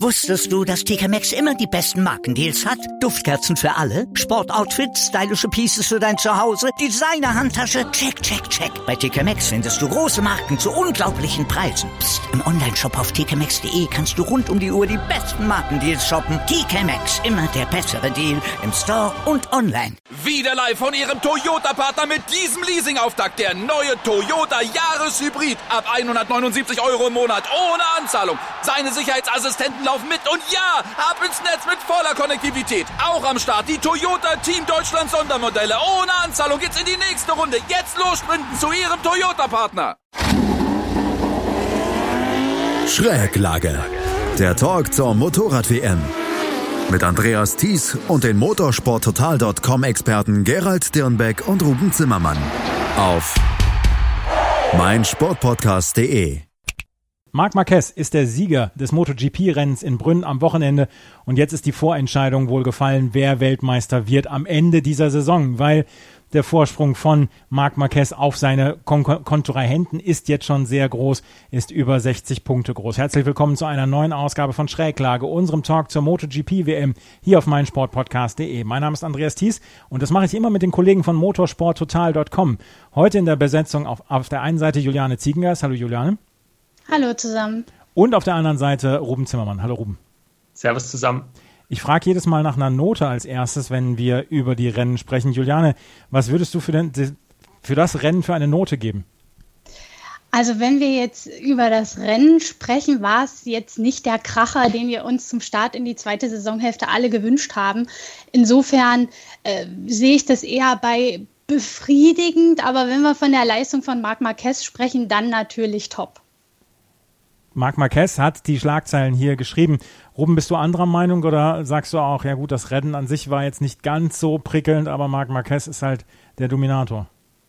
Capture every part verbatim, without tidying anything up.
Wusstest du, dass T K Maxx immer die besten Markendeals hat? Duftkerzen für alle, Sportoutfits, stylische Pieces für dein Zuhause, Designer-Handtasche, check, check, check. Bei T K Maxx findest du große Marken zu unglaublichen Preisen. Psst. Im Onlineshop auf t k maxx punkt d e kannst du rund um die Uhr die besten Markendeals shoppen. T K Maxx, immer der bessere Deal im Store und online. Wieder live von Ihrem Toyota-Partner mit diesem Leasing-Auftakt. Der neue Toyota Jahreshybrid. Ab hundertneunundsiebzig Euro im Monat ohne Anzahlung. Seine Sicherheitsassistenten laufen mit und ja, ab ins Netz mit voller Konnektivität. Auch am Start die Toyota Team Deutschland Sondermodelle. Ohne Anzahlung geht's in die nächste Runde. Jetzt los sprinten zu Ihrem Toyota-Partner. Schräglage. Der Talk zur Motorrad-W M. Mit Andreas Thies und den motorsport total Punkt com Experten Gerald Dirnbeck und Ruben Zimmermann. Auf meinsportpodcast punkt de. Marc Marquez ist der Sieger des MotoGP-Rennens in Brünn am Wochenende und jetzt ist die Vorentscheidung wohl gefallen, wer Weltmeister wird am Ende dieser Saison, weil der Vorsprung von Marc Marquez auf seine Kon- Kontrahenten ist jetzt schon sehr groß, ist über sechzig Punkte groß. Herzlich willkommen zu einer neuen Ausgabe von Schräglage, unserem Talk zur MotoGP-W M hier auf meinsportpodcast punkt de. Mein Name ist Andreas Thies und das mache ich immer mit den Kollegen von motorsport total Punkt com. Heute in der Besetzung auf, auf der einen Seite Juliane Ziegengeist. Hallo Juliane. Hallo zusammen. Und auf der anderen Seite Ruben Zimmermann. Hallo Ruben. Servus zusammen. Ich frage jedes Mal nach einer Note als erstes, wenn wir über die Rennen sprechen. Juliane, was würdest du für, den, für das Rennen für eine Note geben? Also wenn wir jetzt über das Rennen sprechen, war es jetzt nicht der Kracher, den wir uns zum Start in die zweite Saisonhälfte alle gewünscht haben. Insofern äh, sehe ich das eher bei befriedigend, aber wenn wir von der Leistung von Marc Marquez sprechen, dann natürlich top. Marc Marquez hat die Schlagzeilen hier geschrieben. Ruben, bist du anderer Meinung oder sagst du auch, ja gut, das Rennen an sich war jetzt nicht ganz so prickelnd, aber Marc Marquez ist halt der Dominator?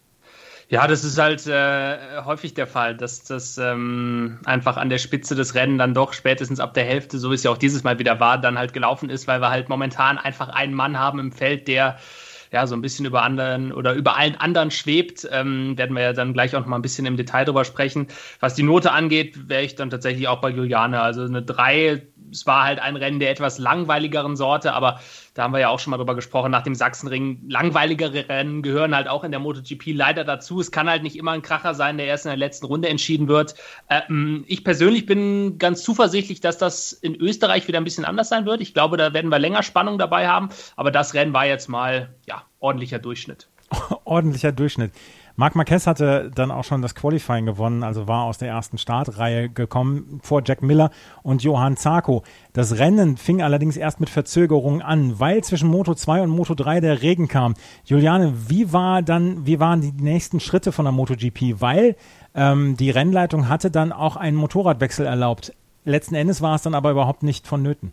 Ja, das ist halt äh, häufig der Fall, dass das ähm, einfach an der Spitze des Rennens dann doch spätestens ab der Hälfte, so wie es ja auch dieses Mal wieder war, dann halt gelaufen ist, weil wir halt momentan einfach einen Mann haben im Feld, der ja so ein bisschen über anderen oder über allen anderen schwebt. Ähm, werden wir ja dann gleich auch noch mal ein bisschen im Detail drüber sprechen. Was die Note angeht, wäre ich dann tatsächlich auch bei Juliane. Also eine drei, es war halt ein Rennen der etwas langweiligeren Sorte, aber da haben wir ja auch schon mal drüber gesprochen, nach dem Sachsenring. Langweiligere Rennen gehören halt auch in der MotoGP leider dazu. Es kann halt nicht immer ein Kracher sein, der erst in der letzten Runde entschieden wird. Ähm, ich persönlich bin ganz zuversichtlich, dass das in Österreich wieder ein bisschen anders sein wird. Ich glaube, da werden wir länger Spannung dabei haben. Aber das Rennen war jetzt mal, ja, ordentlicher Durchschnitt. Ordentlicher Durchschnitt. Marc Marquez hatte dann auch schon das Qualifying gewonnen, also war aus der ersten Startreihe gekommen vor Jack Miller und Johann Zarco. Das Rennen fing allerdings erst mit Verzögerung an, weil zwischen Moto zwei und Moto drei der Regen kam. Juliane, wie war dann, wie waren die nächsten Schritte von der MotoGP? Weil ähm, die Rennleitung hatte dann auch einen Motorradwechsel erlaubt. Letzten Endes war es dann aber überhaupt nicht vonnöten.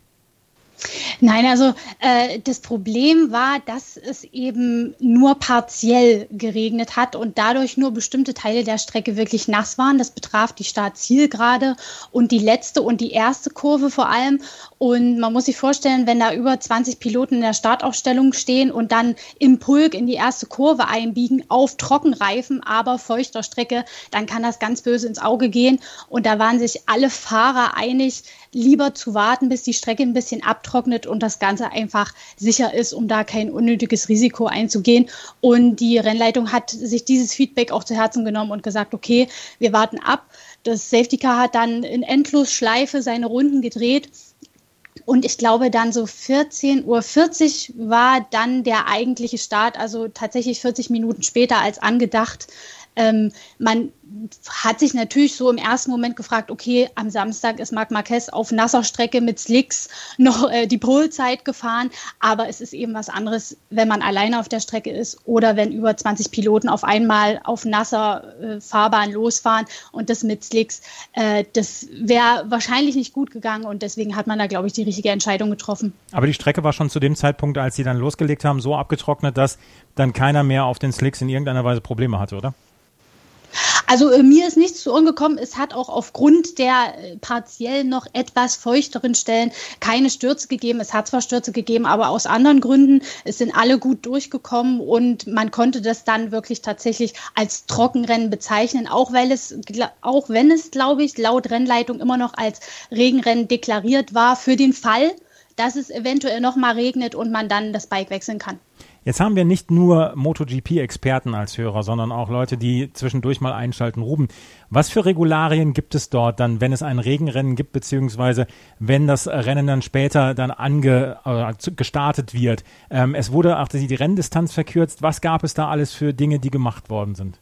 Nein, also äh, das Problem war, dass es eben nur partiell geregnet hat und dadurch nur bestimmte Teile der Strecke wirklich nass waren. Das betraf die Start-Zielgerade und die letzte und die erste Kurve vor allem. Und man muss sich vorstellen, wenn da über zwanzig Piloten in der Startaufstellung stehen und dann im Pulk in die erste Kurve einbiegen, auf Trockenreifen, aber feuchter Strecke, dann kann das ganz böse ins Auge gehen. Und da waren sich alle Fahrer einig, lieber zu warten, bis die Strecke ein bisschen abtrocknet und das Ganze einfach sicher ist, um da kein unnötiges Risiko einzugehen. Und die Rennleitung hat sich dieses Feedback auch zu Herzen genommen und gesagt, okay, wir warten ab. Das Safety Car hat dann in Endlosschleife seine Runden gedreht. Und ich glaube, dann so vierzehn Uhr vierzig war dann der eigentliche Start, also tatsächlich vierzig Minuten später als angedacht. Ähm, man hat sich natürlich so im ersten Moment gefragt, okay, am Samstag ist Marc Marquez auf nasser Strecke mit Slicks noch äh, die Polezeit gefahren, aber es ist eben was anderes, wenn man alleine auf der Strecke ist oder wenn über zwanzig Piloten auf einmal auf nasser äh, Fahrbahn losfahren und das mit Slicks, äh, das wäre wahrscheinlich nicht gut gegangen und deswegen hat man da, glaube ich, die richtige Entscheidung getroffen. Aber die Strecke war schon zu dem Zeitpunkt, als sie dann losgelegt haben, so abgetrocknet, dass dann keiner mehr auf den Slicks in irgendeiner Weise Probleme hatte, oder? Also äh, mir ist nichts zu Ohren gekommen. Es hat auch aufgrund der äh, partiell noch etwas feuchteren Stellen keine Stürze gegeben. Es hat zwar Stürze gegeben, aber aus anderen Gründen. Es sind alle gut durchgekommen und man konnte das dann wirklich tatsächlich als Trockenrennen bezeichnen, auch weil es, auch wenn es, glaube ich, laut Rennleitung immer noch als Regenrennen deklariert war, für den Fall, dass es eventuell noch mal regnet und man dann das Bike wechseln kann. Jetzt haben wir nicht nur MotoGP-Experten als Hörer, sondern auch Leute, die zwischendurch mal einschalten. Ruben, was für Regularien gibt es dort dann, wenn es ein Regenrennen gibt, beziehungsweise wenn das Rennen dann später dann ange, äh, gestartet wird? Ähm, es wurde auch die Renndistanz verkürzt. Was gab es da alles für Dinge, die gemacht worden sind?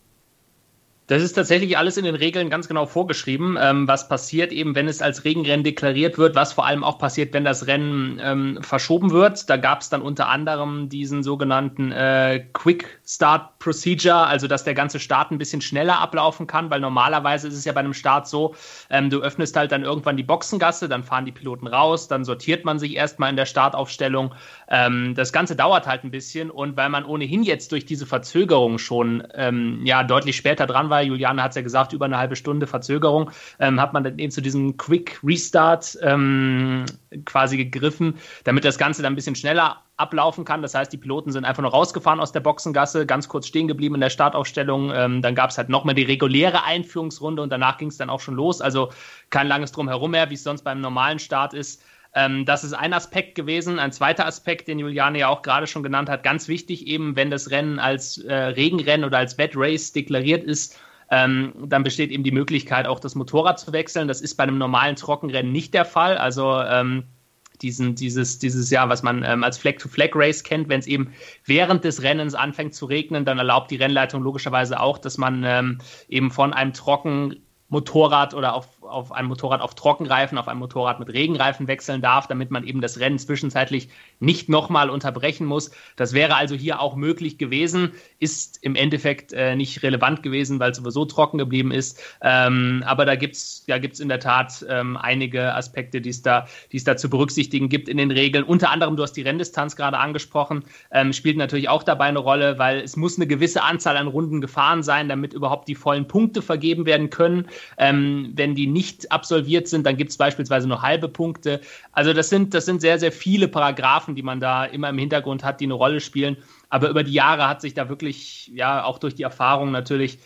Das ist tatsächlich alles in den Regeln ganz genau vorgeschrieben, ähm, was passiert eben, wenn es als Regenrennen deklariert wird, was vor allem auch passiert, wenn das Rennen ähm, verschoben wird. Da gab es dann unter anderem diesen sogenannten äh, Quick Start Procedure, also dass der ganze Start ein bisschen schneller ablaufen kann, weil normalerweise ist es ja bei einem Start so, ähm, du öffnest halt dann irgendwann die Boxengasse, dann fahren die Piloten raus, dann sortiert man sich erstmal in der Startaufstellung. Ähm, das Ganze dauert halt ein bisschen und weil man ohnehin jetzt durch diese Verzögerung schon ähm, ja deutlich später dran war, Juliane hat es ja gesagt, über eine halbe Stunde Verzögerung, ähm, hat man dann eben zu diesem Quick Restart ähm, quasi gegriffen, damit das Ganze dann ein bisschen schneller ablaufen kann. Das heißt, die Piloten sind einfach nur rausgefahren aus der Boxengasse, ganz kurz stehen geblieben in der Startaufstellung. Ähm, dann gab es halt nochmal die reguläre Einführungsrunde und danach ging es dann auch schon los. Also kein langes Drumherum mehr, wie es sonst beim normalen Start ist. Ähm, das ist ein Aspekt gewesen. Ein zweiter Aspekt, den Juliane ja auch gerade schon genannt hat, ganz wichtig eben, wenn das Rennen als äh, Regenrennen oder als Wet Race deklariert ist, ähm, dann besteht eben die Möglichkeit, auch das Motorrad zu wechseln. Das ist bei einem normalen Trockenrennen nicht der Fall. Also ähm, diesen, dieses, dieses Jahr, was man ähm, als Flag-to-Flag-Race kennt, wenn es eben während des Rennens anfängt zu regnen, dann erlaubt die Rennleitung logischerweise auch, dass man ähm, eben von einem trocken Motorrad oder auf, auf ein Motorrad auf Trockenreifen, auf ein Motorrad mit Regenreifen wechseln darf, damit man eben das Rennen zwischenzeitlich nicht nochmal unterbrechen muss. Das wäre also hier auch möglich gewesen, ist im Endeffekt äh, nicht relevant gewesen, weil es sowieso trocken geblieben ist. Ähm, aber da gibt es ja, gibt's in der Tat ähm, einige Aspekte, die es da, die es da zu berücksichtigen gibt in den Regeln. Unter anderem, du hast die Renndistanz gerade angesprochen, ähm, spielt natürlich auch dabei eine Rolle, weil es muss eine gewisse Anzahl an Runden gefahren sein, damit überhaupt die vollen Punkte vergeben werden können. Ähm, wenn die nicht absolviert sind, dann gibt es beispielsweise nur halbe Punkte. Also das sind, das sind sehr, sehr viele Paragraphen, die man da immer im Hintergrund hat, die eine Rolle spielen. Aber über die Jahre hat sich da wirklich, ja, auch durch die Erfahrung natürlich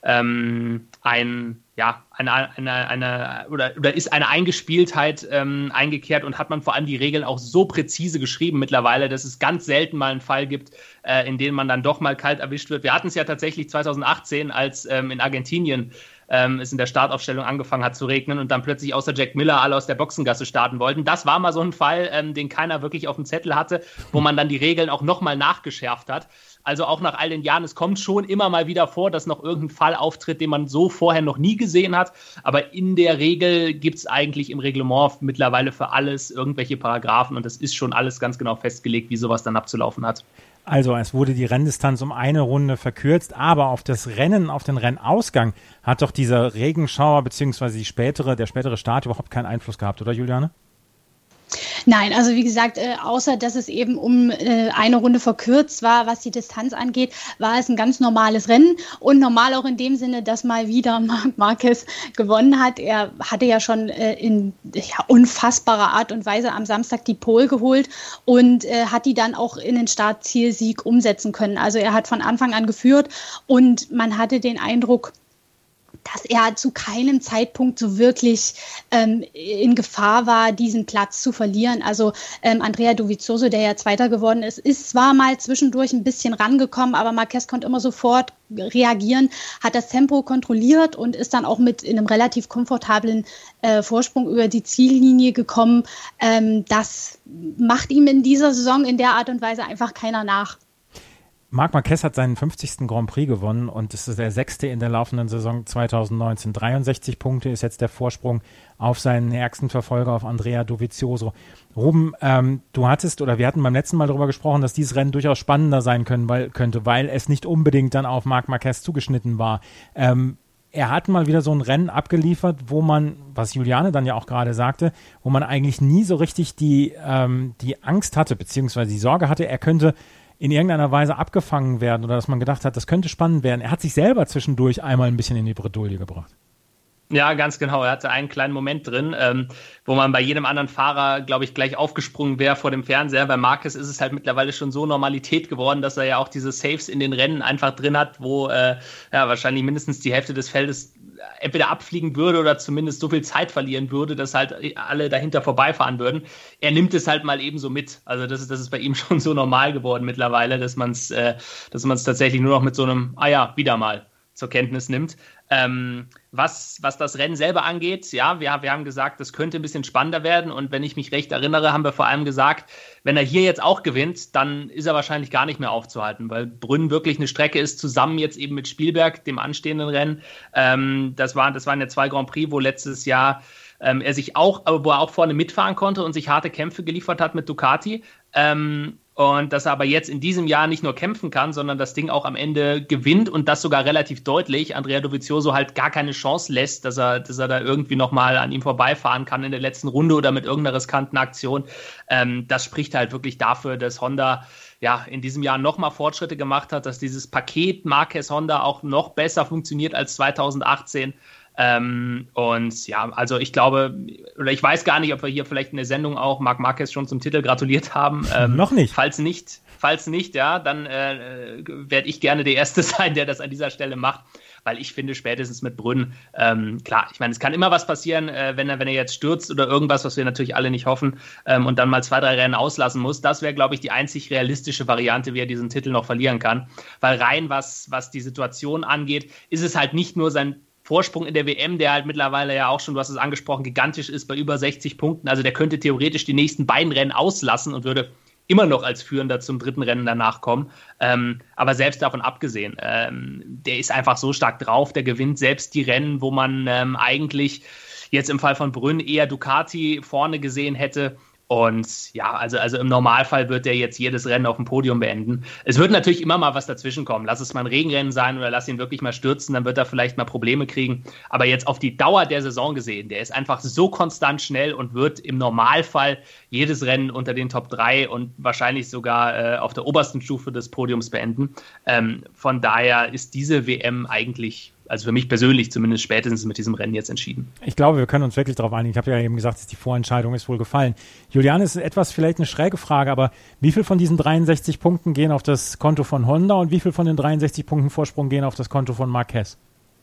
ähm, ein, ja, eine, eine, eine oder, oder ist eine Eingespieltheit ähm, eingekehrt und hat man vor allem die Regeln auch so präzise geschrieben mittlerweile, dass es ganz selten mal einen Fall gibt, äh, in dem man dann doch mal kalt erwischt wird. Wir hatten es ja tatsächlich zwanzig achtzehn, als ähm, in Argentinien ähm, es in der Startaufstellung angefangen hat zu regnen und dann plötzlich außer Jack Miller alle aus der Boxengasse starten wollten. Das war mal so ein Fall, ähm, den keiner wirklich auf dem Zettel hatte, wo man dann die Regeln auch nochmal nachgeschärft hat. Also auch nach all den Jahren, es kommt schon immer mal wieder vor, dass noch irgendein Fall auftritt, den man so vorher noch nie gesehen hat. Aber in der Regel gibt es eigentlich im Reglement mittlerweile für alles irgendwelche Paragraphen und das ist schon alles ganz genau festgelegt, wie sowas dann abzulaufen hat. Also es wurde die Renndistanz um eine Runde verkürzt, aber auf das Rennen, auf den Rennausgang hat doch dieser Regenschauer bzw. die spätere, der spätere Start überhaupt keinen Einfluss gehabt, oder Juliane? Nein, also wie gesagt, äh, außer dass es eben um äh, eine Runde verkürzt war, was die Distanz angeht, war es ein ganz normales Rennen und normal auch in dem Sinne, dass mal wieder Marc Marquez gewonnen hat. Er hatte ja schon äh, in ja, unfassbarer Art und Weise am Samstag die Pole geholt und äh, hat die dann auch in den Startzielsieg umsetzen können. Also er hat von Anfang an geführt und man hatte den Eindruck, dass er zu keinem Zeitpunkt so wirklich ähm, in Gefahr war, diesen Platz zu verlieren. Also ähm, Andrea Dovizioso, der ja Zweiter geworden ist, ist zwar mal zwischendurch ein bisschen rangekommen, aber Marquez konnte immer sofort reagieren, hat das Tempo kontrolliert und ist dann auch mit in einem relativ komfortablen äh, Vorsprung über die Ziellinie gekommen. Ähm, das macht ihm in dieser Saison in der Art und Weise einfach keiner nach. Marc Marquez hat seinen fünfzigsten Grand Prix gewonnen und es ist der sechste in der laufenden Saison zwanzig neunzehn. dreiundsechzig Punkte ist jetzt der Vorsprung auf seinen ärgsten Verfolger, auf Andrea Dovizioso. Ruben, ähm, du hattest, oder wir hatten beim letzten Mal darüber gesprochen, dass dieses Rennen durchaus spannender sein können, weil, könnte, weil es nicht unbedingt dann auf Marc Marquez zugeschnitten war. Ähm, er hat mal wieder so ein Rennen abgeliefert, wo man, was Juliane dann ja auch gerade sagte, wo man eigentlich nie so richtig die, ähm, die Angst hatte, beziehungsweise die Sorge hatte, er könnte in irgendeiner Weise abgefangen werden oder dass man gedacht hat, das könnte spannend werden. Er hat sich selber zwischendurch einmal ein bisschen in die Bredouille gebracht. Ja, ganz genau. Er hatte einen kleinen Moment drin, ähm, wo man bei jedem anderen Fahrer, glaube ich, gleich aufgesprungen wäre vor dem Fernseher. Bei Marquez ist es halt mittlerweile schon so Normalität geworden, dass er ja auch diese Saves in den Rennen einfach drin hat, wo äh, ja wahrscheinlich mindestens die Hälfte des Feldes entweder abfliegen würde oder zumindest so viel Zeit verlieren würde, dass halt alle dahinter vorbeifahren würden. Er nimmt es halt mal eben so mit. Also das ist, das ist bei ihm schon so normal geworden mittlerweile, dass man es äh, dass man es tatsächlich nur noch mit so einem, ah ja, wieder mal zur Kenntnis nimmt. Ähm, was, was das Rennen selber angeht, ja, wir, wir haben gesagt, das könnte ein bisschen spannender werden und wenn ich mich recht erinnere, haben wir vor allem gesagt, wenn er hier jetzt auch gewinnt, dann ist er wahrscheinlich gar nicht mehr aufzuhalten, weil Brünn wirklich eine Strecke ist, zusammen jetzt eben mit Spielberg, dem anstehenden Rennen. Ähm, das, waren, das waren ja zwei Grand Prix, wo letztes Jahr ähm, er sich auch, wo er auch vorne mitfahren konnte und sich harte Kämpfe geliefert hat mit Ducati. Ähm, Und dass er aber jetzt in diesem Jahr nicht nur kämpfen kann, sondern das Ding auch am Ende gewinnt und das sogar relativ deutlich. Andrea Dovizioso halt gar keine Chance lässt, dass er, dass er da irgendwie nochmal an ihm vorbeifahren kann in der letzten Runde oder mit irgendeiner riskanten Aktion. Ähm, das spricht halt wirklich dafür, dass Honda ja in diesem Jahr nochmal Fortschritte gemacht hat, dass dieses Paket Marquez-Honda auch noch besser funktioniert als zweitausendachtzehn. Ähm, und ja, also ich glaube, oder ich weiß gar nicht, ob wir hier vielleicht in der Sendung auch Marc Marquez schon zum Titel gratuliert haben. Ähm, Noch nicht. Falls nicht, falls nicht, ja, dann äh, werde ich gerne der Erste sein, der das an dieser Stelle macht, weil ich finde, spätestens mit Brünn, ähm, klar, ich meine, es kann immer was passieren, äh, wenn er, wenn er jetzt stürzt oder irgendwas, was wir natürlich alle nicht hoffen, ähm, und dann mal zwei, drei Rennen auslassen muss. Das wäre, glaube ich, die einzig realistische Variante, wie er diesen Titel noch verlieren kann, weil rein was, was die Situation angeht, ist es halt nicht nur sein Vorsprung in der W M, der halt mittlerweile ja auch schon, du hast es angesprochen, gigantisch ist bei über sechzig Punkten. Also der könnte theoretisch die nächsten beiden Rennen auslassen und würde immer noch als Führender zum dritten Rennen danach kommen. Ähm, aber selbst davon abgesehen, ähm, der ist einfach so stark drauf, der gewinnt selbst die Rennen, wo man ähm, eigentlich jetzt im Fall von Brünn eher Ducati vorne gesehen hätte. Und ja, also, also im Normalfall wird der jetzt jedes Rennen auf dem Podium beenden. Es wird natürlich immer mal was dazwischen kommen. Lass es mal ein Regenrennen sein oder lass ihn wirklich mal stürzen, dann wird er vielleicht mal Probleme kriegen. Aber jetzt auf die Dauer der Saison gesehen, der ist einfach so konstant schnell und wird im Normalfall jedes Rennen unter den Top drei und wahrscheinlich sogar äh, auf der obersten Stufe des Podiums beenden. Ähm, von daher ist diese W M eigentlich, also für mich persönlich zumindest, spätestens mit diesem Rennen jetzt entschieden. Ich glaube, wir können uns wirklich darauf einigen. Ich habe ja eben gesagt, die Vorentscheidung ist wohl gefallen. Julian, ist etwas vielleicht eine schräge Frage, aber wie viel von diesen dreiundsechzig Punkten gehen auf das Konto von Honda und wie viel von den dreiundsechzig Punkten Vorsprung gehen auf das Konto von Marquez?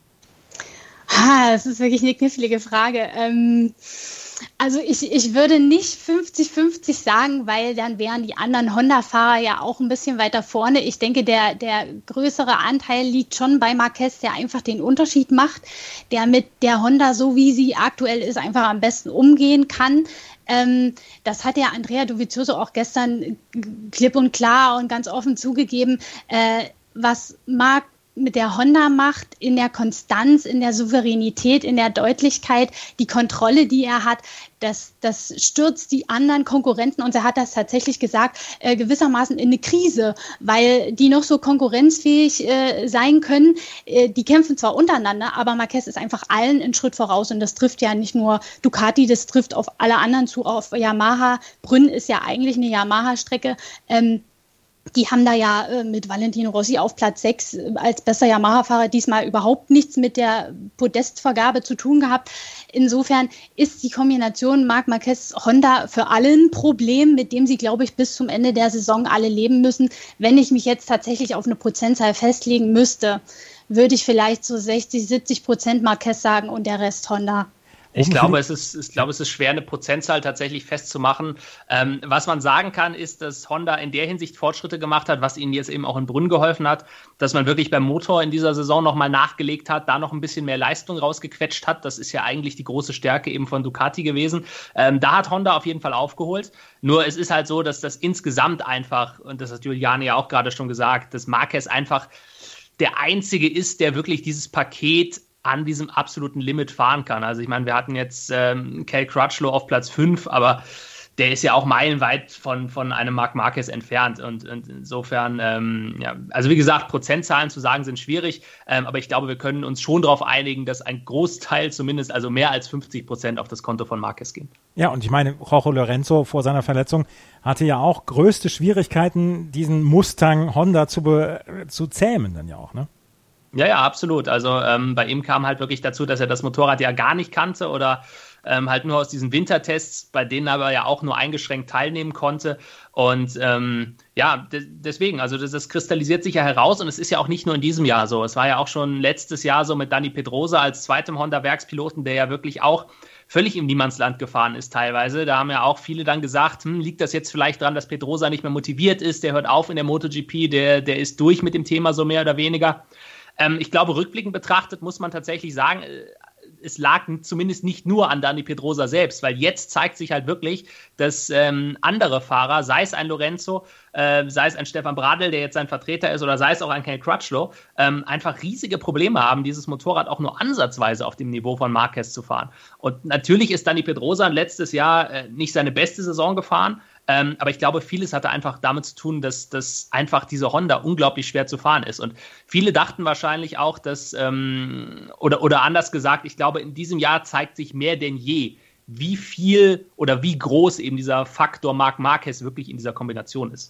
Ha, das ist wirklich eine knifflige Frage. Ähm, also ich, ich würde nicht fünfzig fünfzig sagen, weil dann wären die anderen Honda-Fahrer ja auch ein bisschen weiter vorne. Ich denke, der, der größere Anteil liegt schon bei Marquez, der einfach den Unterschied macht, der mit der Honda, so wie sie aktuell ist, einfach am besten umgehen kann. Ähm, das hat ja Andrea Dovizioso auch gestern klipp und klar und ganz offen zugegeben, äh, was Marc mit der Honda macht, in der Konstanz, in der Souveränität, in der Deutlichkeit, die Kontrolle, die er hat, das, das stürzt die anderen Konkurrenten, und er hat das tatsächlich gesagt, äh, gewissermaßen in eine Krise, weil die noch so konkurrenzfähig äh, sein können. Äh, die kämpfen zwar untereinander, aber Marquez ist einfach allen einen Schritt voraus, und das trifft ja nicht nur Ducati, das trifft auf alle anderen zu, auf Yamaha. Brünn ist ja eigentlich eine Yamaha-Strecke. Ähm, Die haben da ja äh, mit Valentino Rossi auf Platz sechs äh, als bester Yamaha-Fahrer diesmal überhaupt nichts mit der Podestvergabe zu tun gehabt. Insofern ist die Kombination Marc Marquez-Honda für alle ein Problem, mit dem sie, glaube ich, bis zum Ende der Saison alle leben müssen. Wenn ich mich jetzt tatsächlich auf eine Prozentzahl festlegen müsste, würde ich vielleicht so sechzig, siebzig Prozent Marquez sagen und der Rest Honda. Ich glaube, es ist, ich glaube, es ist schwer, eine Prozentzahl tatsächlich festzumachen. Ähm, was man sagen kann, ist, dass Honda in der Hinsicht Fortschritte gemacht hat, was ihnen jetzt eben auch in Brünn geholfen hat, dass man wirklich beim Motor in dieser Saison nochmal nachgelegt hat, da noch ein bisschen mehr Leistung rausgequetscht hat. Das ist ja eigentlich die große Stärke eben von Ducati gewesen. Ähm, da hat Honda auf jeden Fall aufgeholt. Nur es ist halt so, dass das insgesamt einfach, und das hat Juliane ja auch gerade schon gesagt, dass Marquez einfach der Einzige ist, der wirklich dieses Paket an diesem absoluten Limit fahren kann. Also ich meine, wir hatten jetzt ähm, Cal Crutchlow auf Platz fünf, aber der ist ja auch meilenweit von, von einem Marc Marquez entfernt. Und, und insofern, ähm, ja, also wie gesagt, Prozentzahlen zu sagen sind schwierig, ähm, aber ich glaube, wir können uns schon darauf einigen, dass ein Großteil zumindest, also mehr als fünfzig Prozent auf das Konto von Marquez gehen. Ja, und ich meine, Jorge Lorenzo vor seiner Verletzung hatte ja auch größte Schwierigkeiten, diesen Mustang Honda zu, be- zu zähmen dann ja auch, ne? Ja, ja, absolut. Also ähm, bei ihm kam halt wirklich dazu, dass er das Motorrad ja gar nicht kannte oder ähm, halt nur aus diesen Wintertests, bei denen aber ja auch nur eingeschränkt teilnehmen konnte. Und ähm, ja, de- deswegen, also das, das kristallisiert sich ja heraus und es ist ja auch nicht nur in diesem Jahr so. Es war ja auch schon letztes Jahr so mit Dani Pedrosa als zweitem Honda-Werkspiloten, der ja wirklich auch völlig im Niemandsland gefahren ist teilweise. Da haben ja auch viele dann gesagt, hm, liegt das jetzt vielleicht daran, dass Pedrosa nicht mehr motiviert ist, der hört auf in der MotoGP, der, der ist durch mit dem Thema so mehr oder weniger. Ähm, ich glaube, rückblickend betrachtet muss man tatsächlich sagen, es lag zumindest nicht nur an Dani Pedrosa selbst, weil jetzt zeigt sich halt wirklich, dass ähm, andere Fahrer, sei es ein Lorenzo, äh, sei es ein Stefan Bradl, der jetzt sein Vertreter ist, oder sei es auch ein Ken Crutchlow, ähm, einfach riesige Probleme haben, dieses Motorrad auch nur ansatzweise auf dem Niveau von Marquez zu fahren. Und natürlich ist Dani Pedrosa letztes Jahr äh, nicht seine beste Saison gefahren, Ähm, aber ich glaube, vieles hatte einfach damit zu tun, dass, dass einfach diese Honda unglaublich schwer zu fahren ist. Und viele dachten wahrscheinlich auch, dass, ähm, oder, oder anders gesagt, ich glaube, in diesem Jahr zeigt sich mehr denn je, wie viel oder wie groß eben dieser Faktor Marc Marquez wirklich in dieser Kombination ist.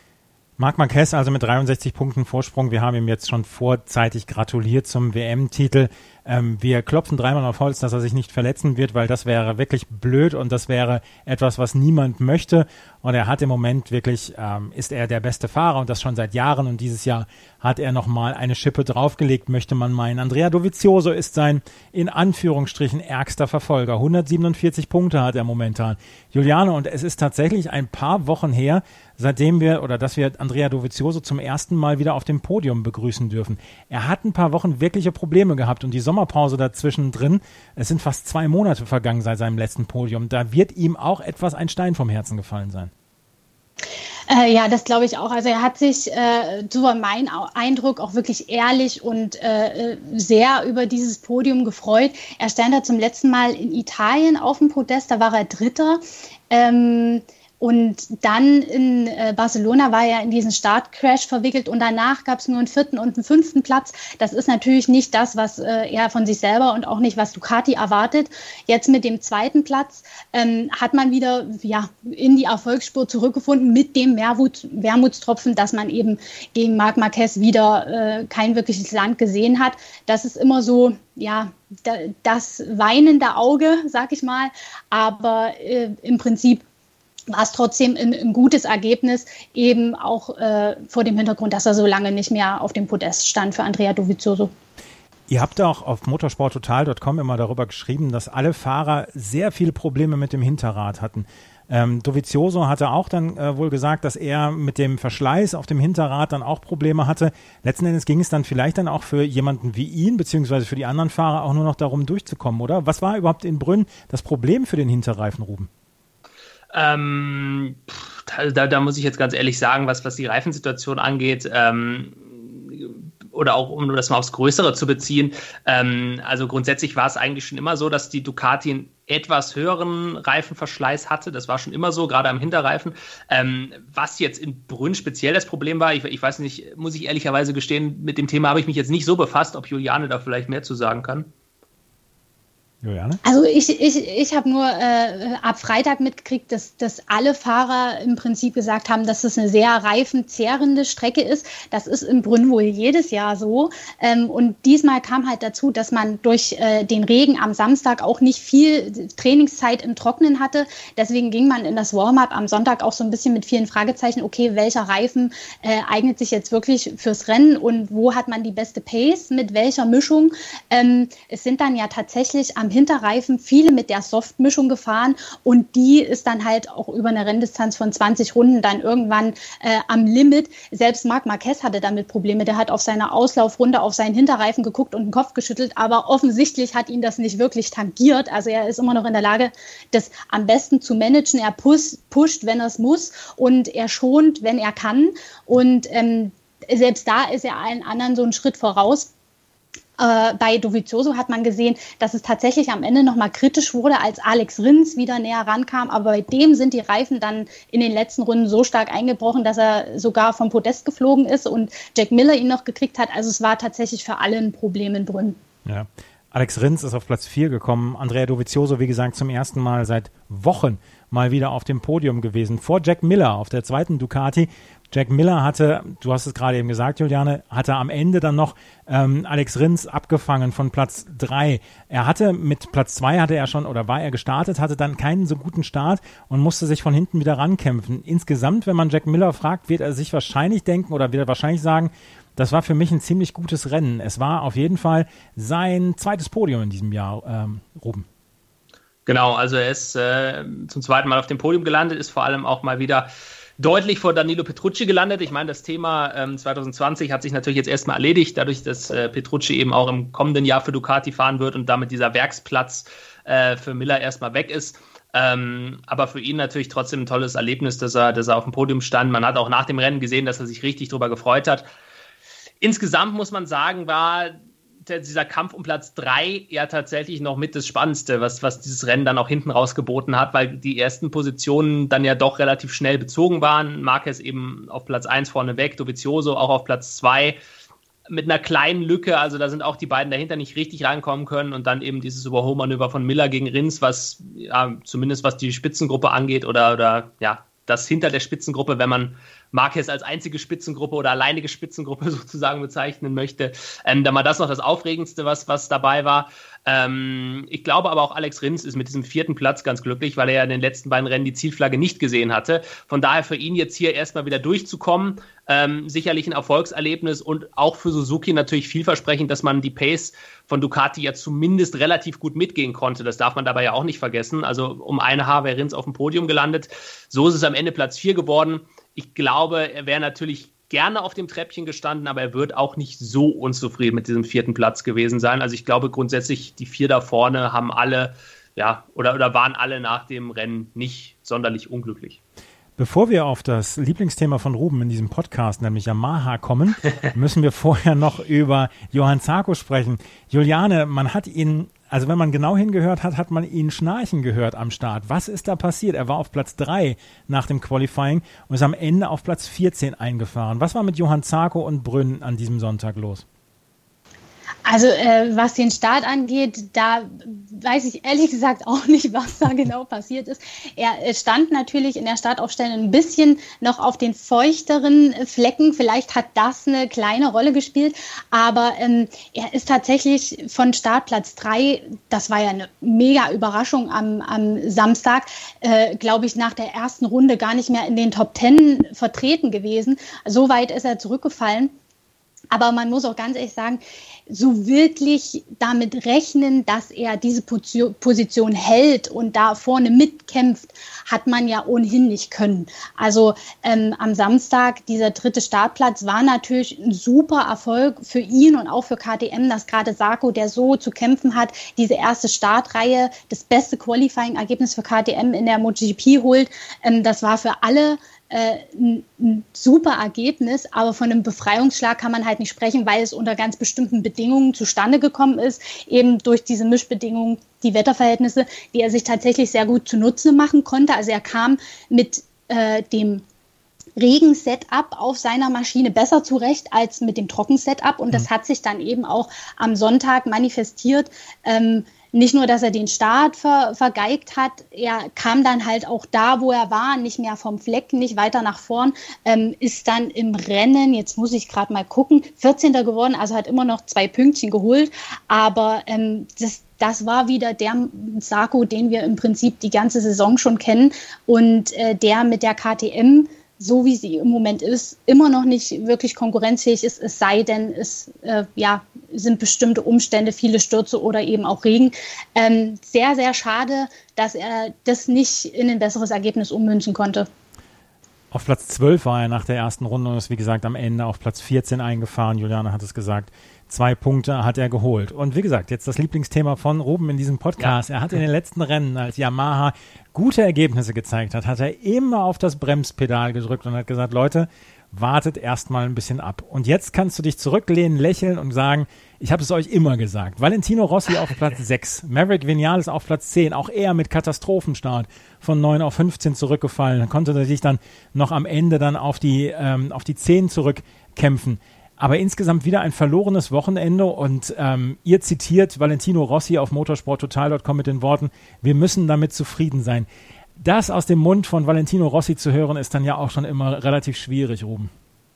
Marc Marquez also mit dreiundsechzig Punkten Vorsprung. Wir haben ihm jetzt schon vorzeitig gratuliert zum W M-Titel. Ähm, wir klopfen dreimal auf Holz, dass er sich nicht verletzen wird, weil das wäre wirklich blöd und das wäre etwas, was niemand möchte. Und er hat im Moment wirklich, ähm, ist er der beste Fahrer und das schon seit Jahren. Und dieses Jahr hat er nochmal eine Schippe draufgelegt, möchte man meinen. Andrea Dovizioso ist sein, in Anführungsstrichen, ärgster Verfolger. hundertsiebenundvierzig Punkte hat er momentan. Juliane, und es ist tatsächlich ein paar Wochen her, seitdem wir, oder dass wir Andrea Dovizioso zum ersten Mal wieder auf dem Podium begrüßen dürfen. Er hat ein paar Wochen wirkliche Probleme gehabt und die Sommerpause dazwischen drin, es sind fast zwei Monate vergangen seit seinem letzten Podium, da wird ihm auch etwas ein Stein vom Herzen gefallen sein. Äh, ja, das glaube ich auch. Also er hat sich, äh, so war mein Eindruck, auch wirklich ehrlich und äh, sehr über dieses Podium gefreut. Er stand da zum letzten Mal in Italien auf dem Podest, da war er Dritter. Ähm, Und dann in äh, Barcelona war er in diesen Startcrash verwickelt und danach gab es nur einen vierten und einen fünften Platz. Das ist natürlich nicht das, was äh, er von sich selber und auch nicht, was Ducati erwartet. Jetzt mit dem zweiten Platz ähm, hat man wieder ja, in die Erfolgsspur zurückgefunden mit dem Wermut, Wermutstropfen, dass man eben gegen Marc Marquez wieder äh, kein wirkliches Land gesehen hat. Das ist immer so, ja, das weinende Auge, sag ich mal. Aber äh, im Prinzip war es trotzdem ein, ein gutes Ergebnis, eben auch äh, vor dem Hintergrund, dass er so lange nicht mehr auf dem Podest stand für Andrea Dovizioso. Ihr habt auch auf motorsporttotal Punkt com immer darüber geschrieben, dass alle Fahrer sehr viele Probleme mit dem Hinterrad hatten. Ähm, Dovizioso hatte auch dann äh, wohl gesagt, dass er mit dem Verschleiß auf dem Hinterrad dann auch Probleme hatte. Letzten Endes ging es dann vielleicht dann auch für jemanden wie ihn, beziehungsweise für die anderen Fahrer auch nur noch darum durchzukommen, oder? Was war überhaupt in Brünn das Problem für den Hinterreifen, Ruben? Ähm, da, da muss ich jetzt ganz ehrlich sagen, was, was die Reifensituation angeht, ähm, oder auch um das mal aufs Größere zu beziehen, ähm, also grundsätzlich war es eigentlich schon immer so, dass die Ducati einen etwas höheren Reifenverschleiß hatte, das war schon immer so, gerade am Hinterreifen. Ähm, was jetzt in Brünn speziell das Problem war, ich, ich weiß nicht, muss ich ehrlicherweise gestehen, mit dem Thema habe ich mich jetzt nicht so befasst, ob Juliane da vielleicht mehr zu sagen kann. Juliane? Also ich, ich, ich habe nur äh, ab Freitag mitgekriegt, dass, dass alle Fahrer im Prinzip gesagt haben, dass es eine sehr reifenzehrende Strecke ist. Das ist in Brünn wohl jedes Jahr so. Ähm, und diesmal kam halt dazu, dass man durch äh, den Regen am Samstag auch nicht viel Trainingszeit im Trocknen hatte. Deswegen ging man in das Warm-up am Sonntag auch so ein bisschen mit vielen Fragezeichen. Okay, welcher Reifen äh, eignet sich jetzt wirklich fürs Rennen und wo hat man die beste Pace, mit welcher Mischung? Ähm, es sind dann ja tatsächlich am Hinterreifen viele mit der Softmischung gefahren und die ist dann halt auch über eine Renndistanz von zwanzig Runden dann irgendwann äh, am Limit. Selbst Marc Marquez hatte damit Probleme. Der hat auf seiner Auslaufrunde auf seinen Hinterreifen geguckt und den Kopf geschüttelt, aber offensichtlich hat ihn das nicht wirklich tangiert. Also er ist immer noch in der Lage, das am besten zu managen. Er pus- pusht, wenn er es muss und er schont, wenn er kann. Und ähm, selbst da ist er allen anderen so einen Schritt voraus. Äh, bei Dovizioso hat man gesehen, dass es tatsächlich am Ende nochmal kritisch wurde, als Alex Rins wieder näher rankam. Aber bei dem sind die Reifen dann in den letzten Runden so stark eingebrochen, dass er sogar vom Podest geflogen ist und Jack Miller ihn noch gekriegt hat. Also es war tatsächlich für alle ein Problem in Brünn. Ja. Alex Rins ist auf Platz vier gekommen. Andrea Dovizioso, wie gesagt, zum ersten Mal seit Wochen mal wieder auf dem Podium gewesen. Vor Jack Miller auf der zweiten Ducati. Jack Miller hatte, du hast es gerade eben gesagt, Juliane, hatte am Ende dann noch ähm, Alex Rins abgefangen von Platz drei. Er hatte mit Platz zwei hatte er schon, oder war er gestartet, hatte dann keinen so guten Start und musste sich von hinten wieder rankämpfen. Insgesamt, wenn man Jack Miller fragt, wird er sich wahrscheinlich denken oder wird er wahrscheinlich sagen, das war für mich ein ziemlich gutes Rennen. Es war auf jeden Fall sein zweites Podium in diesem Jahr, ähm, Ruben. Genau, also er ist äh, zum zweiten Mal auf dem Podium gelandet, ist vor allem auch mal wieder deutlich vor Danilo Petrucci gelandet. Ich meine, das Thema ähm, zwanzig zwanzig hat sich natürlich jetzt erstmal erledigt, dadurch, dass äh, Petrucci eben auch im kommenden Jahr für Ducati fahren wird und damit dieser Werksplatz äh, für Miller erstmal weg ist. Ähm, aber für ihn natürlich trotzdem ein tolles Erlebnis, dass er, dass er auf dem Podium stand. Man hat auch nach dem Rennen gesehen, dass er sich richtig drüber gefreut hat. Insgesamt muss man sagen, war der, dieser Kampf um Platz drei ja tatsächlich noch mit das Spannendste, was, was dieses Rennen dann auch hinten raus geboten hat, weil die ersten Positionen dann ja doch relativ schnell bezogen waren. Marquez eben auf Platz eins vorne weg, Dovizioso auch auf Platz zwei mit einer kleinen Lücke, also da sind auch die beiden dahinter nicht richtig reinkommen können und dann eben dieses Überholmanöver von Miller gegen Rins, was ja, zumindest was die Spitzengruppe angeht oder, oder ja, das hinter der Spitzengruppe, wenn man Marquez als einzige Spitzengruppe oder alleinige Spitzengruppe sozusagen bezeichnen möchte. Ähm, dann war das noch das Aufregendste, was, was dabei war. Ähm, ich glaube aber auch Alex Rins ist mit diesem vierten Platz ganz glücklich, weil er ja in den letzten beiden Rennen die Zielflagge nicht gesehen hatte. Von daher für ihn jetzt hier erstmal wieder durchzukommen, ähm, sicherlich ein Erfolgserlebnis und auch für Suzuki natürlich vielversprechend, dass man die Pace von Ducati ja zumindest relativ gut mitgehen konnte. Das darf man dabei ja auch nicht vergessen. Also um eine Haar wäre Rins auf dem Podium gelandet. So ist es am Ende Platz vier geworden. Ich glaube, er wäre natürlich gerne auf dem Treppchen gestanden, aber er wird auch nicht so unzufrieden mit diesem vierten Platz gewesen sein. Also ich glaube grundsätzlich, die vier da vorne haben alle, ja, oder, oder waren alle nach dem Rennen nicht sonderlich unglücklich. Bevor wir auf das Lieblingsthema von Ruben in diesem Podcast, nämlich Yamaha, kommen, müssen wir vorher noch über Johann Zarco sprechen. Juliane, man hat ihn, also wenn man genau hingehört hat, hat man ihn schnarchen gehört am Start. Was ist da passiert? Er war auf Platz drei nach dem Qualifying und ist am Ende auf Platz vierzehn eingefahren. Was war mit Johann Zarco und Brünn an diesem Sonntag los? Also äh, was den Start angeht, da weiß ich ehrlich gesagt auch nicht, was da genau passiert ist. Er stand natürlich in der Startaufstellung ein bisschen noch auf den feuchteren Flecken. Vielleicht hat das eine kleine Rolle gespielt, aber ähm, er ist tatsächlich von Startplatz drei, das war ja eine mega Überraschung am, am Samstag, äh, glaube ich, nach der ersten Runde gar nicht mehr in den Top Ten vertreten gewesen. So weit ist er zurückgefallen. Aber man muss auch ganz ehrlich sagen, so wirklich damit rechnen, dass er diese Position hält und da vorne mitkämpft, hat man ja ohnehin nicht können. Also ähm, am Samstag, dieser dritte Startplatz war natürlich ein super Erfolg für ihn und auch für K T M, dass gerade Zarco, der so zu kämpfen hat, diese erste Startreihe, das beste Qualifying-Ergebnis für K T M in der MotoGP holt. Ähm, das war für alle Ein, ein super Ergebnis, aber von einem Befreiungsschlag kann man halt nicht sprechen, weil es unter ganz bestimmten Bedingungen zustande gekommen ist, eben durch diese Mischbedingungen, die Wetterverhältnisse, die er sich tatsächlich sehr gut zunutze machen konnte. Also er kam mit äh, dem Regen-Setup auf seiner Maschine besser zurecht als mit dem Trocken-Setup und das hat sich dann eben auch am Sonntag manifestiert. Ähm, Nicht nur, dass er den Start ver, vergeigt hat, er kam dann halt auch da, wo er war, nicht mehr vom Fleck, nicht weiter nach vorn, ähm, ist dann im Rennen, jetzt muss ich gerade mal gucken, vierzehnter geworden, also hat immer noch zwei Pünktchen geholt, aber ähm, das, das war wieder der Zarco, den wir im Prinzip die ganze Saison schon kennen und äh, der mit der K T M, so wie sie im Moment ist, immer noch nicht wirklich konkurrenzfähig ist, es sei denn, es äh, ja, sind bestimmte Umstände, viele Stürze oder eben auch Regen. Ähm, sehr, sehr schade, dass er das nicht in ein besseres Ergebnis ummünzen konnte. Auf Platz zwölf war er nach der ersten Runde und ist, wie gesagt, am Ende auf Platz vierzehn eingefahren. Juliane hat es gesagt. Zwei Punkte hat er geholt. Und wie gesagt, jetzt das Lieblingsthema von Ruben in diesem Podcast. Ja. Er hat in den letzten Rennen, als Yamaha gute Ergebnisse gezeigt hat, hat er immer auf das Bremspedal gedrückt und hat gesagt, Leute, wartet erstmal ein bisschen ab. Und jetzt kannst du dich zurücklehnen, lächeln und sagen, ich habe es euch immer gesagt. Valentino Rossi auf Platz sechs, Maverick Vinales auf Platz zehn, auch er mit Katastrophenstart von neun auf fünfzehn zurückgefallen. Dann konnte er sich dann noch am Ende dann auf die, ähm, auf die zehn zurückkämpfen. Aber insgesamt wieder ein verlorenes Wochenende und ähm, ihr zitiert Valentino Rossi auf motorsporttotal punkt com mit den Worten, wir müssen damit zufrieden sein. Das aus dem Mund von Valentino Rossi zu hören, ist dann ja auch schon immer relativ schwierig, Ruben.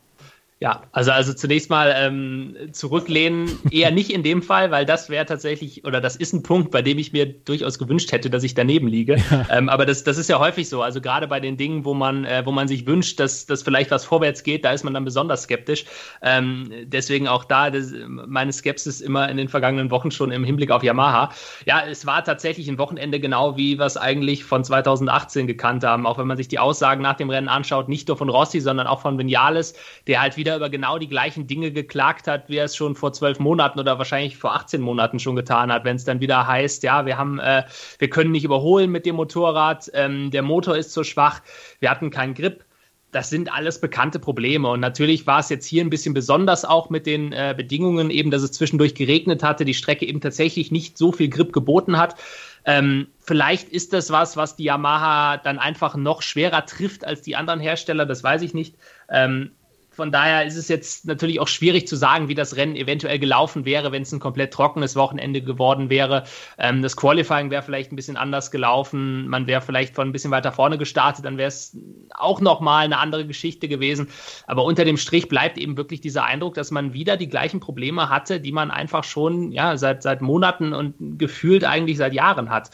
Ja, also, also zunächst mal ähm, zurücklehnen, eher nicht in dem Fall, weil das wäre tatsächlich, oder das ist ein Punkt, bei dem ich mir durchaus gewünscht hätte, dass ich daneben liege. Ja. Ähm, aber das, das ist ja häufig so, also gerade bei den Dingen, wo man, äh, wo man sich wünscht, dass, dass vielleicht was vorwärts geht, da ist man dann besonders skeptisch. Ähm, deswegen auch da das, meine Skepsis immer in den vergangenen Wochen schon im Hinblick auf Yamaha. Ja, es war tatsächlich ein Wochenende genau wie wir es eigentlich von zweitausendachtzehn gekannt haben, auch wenn man sich die Aussagen nach dem Rennen anschaut, nicht nur von Rossi, sondern auch von Vinales, der halt wieder über genau die gleichen Dinge geklagt hat, wie er es schon vor zwölf Monaten oder wahrscheinlich vor achtzehn Monaten schon getan hat, wenn es dann wieder heißt, ja, wir haben, äh, wir können nicht überholen mit dem Motorrad, ähm, der Motor ist zu schwach, wir hatten keinen Grip. Das sind alles bekannte Probleme und natürlich war es jetzt hier ein bisschen besonders auch mit den äh, Bedingungen eben, dass es zwischendurch geregnet hatte, die Strecke eben tatsächlich nicht so viel Grip geboten hat. Ähm, vielleicht ist das was, was die Yamaha dann einfach noch schwerer trifft als die anderen Hersteller, das weiß ich nicht. Ähm, Von daher ist es jetzt natürlich auch schwierig zu sagen, wie das Rennen eventuell gelaufen wäre, wenn es ein komplett trockenes Wochenende geworden wäre. Ähm, das Qualifying wäre vielleicht ein bisschen anders gelaufen. Man wäre vielleicht von ein bisschen weiter vorne gestartet. Dann wäre es auch nochmal eine andere Geschichte gewesen. Aber unter dem Strich bleibt eben wirklich dieser Eindruck, dass man wieder die gleichen Probleme hatte, die man einfach schon ja, seit, seit Monaten und gefühlt eigentlich seit Jahren hat.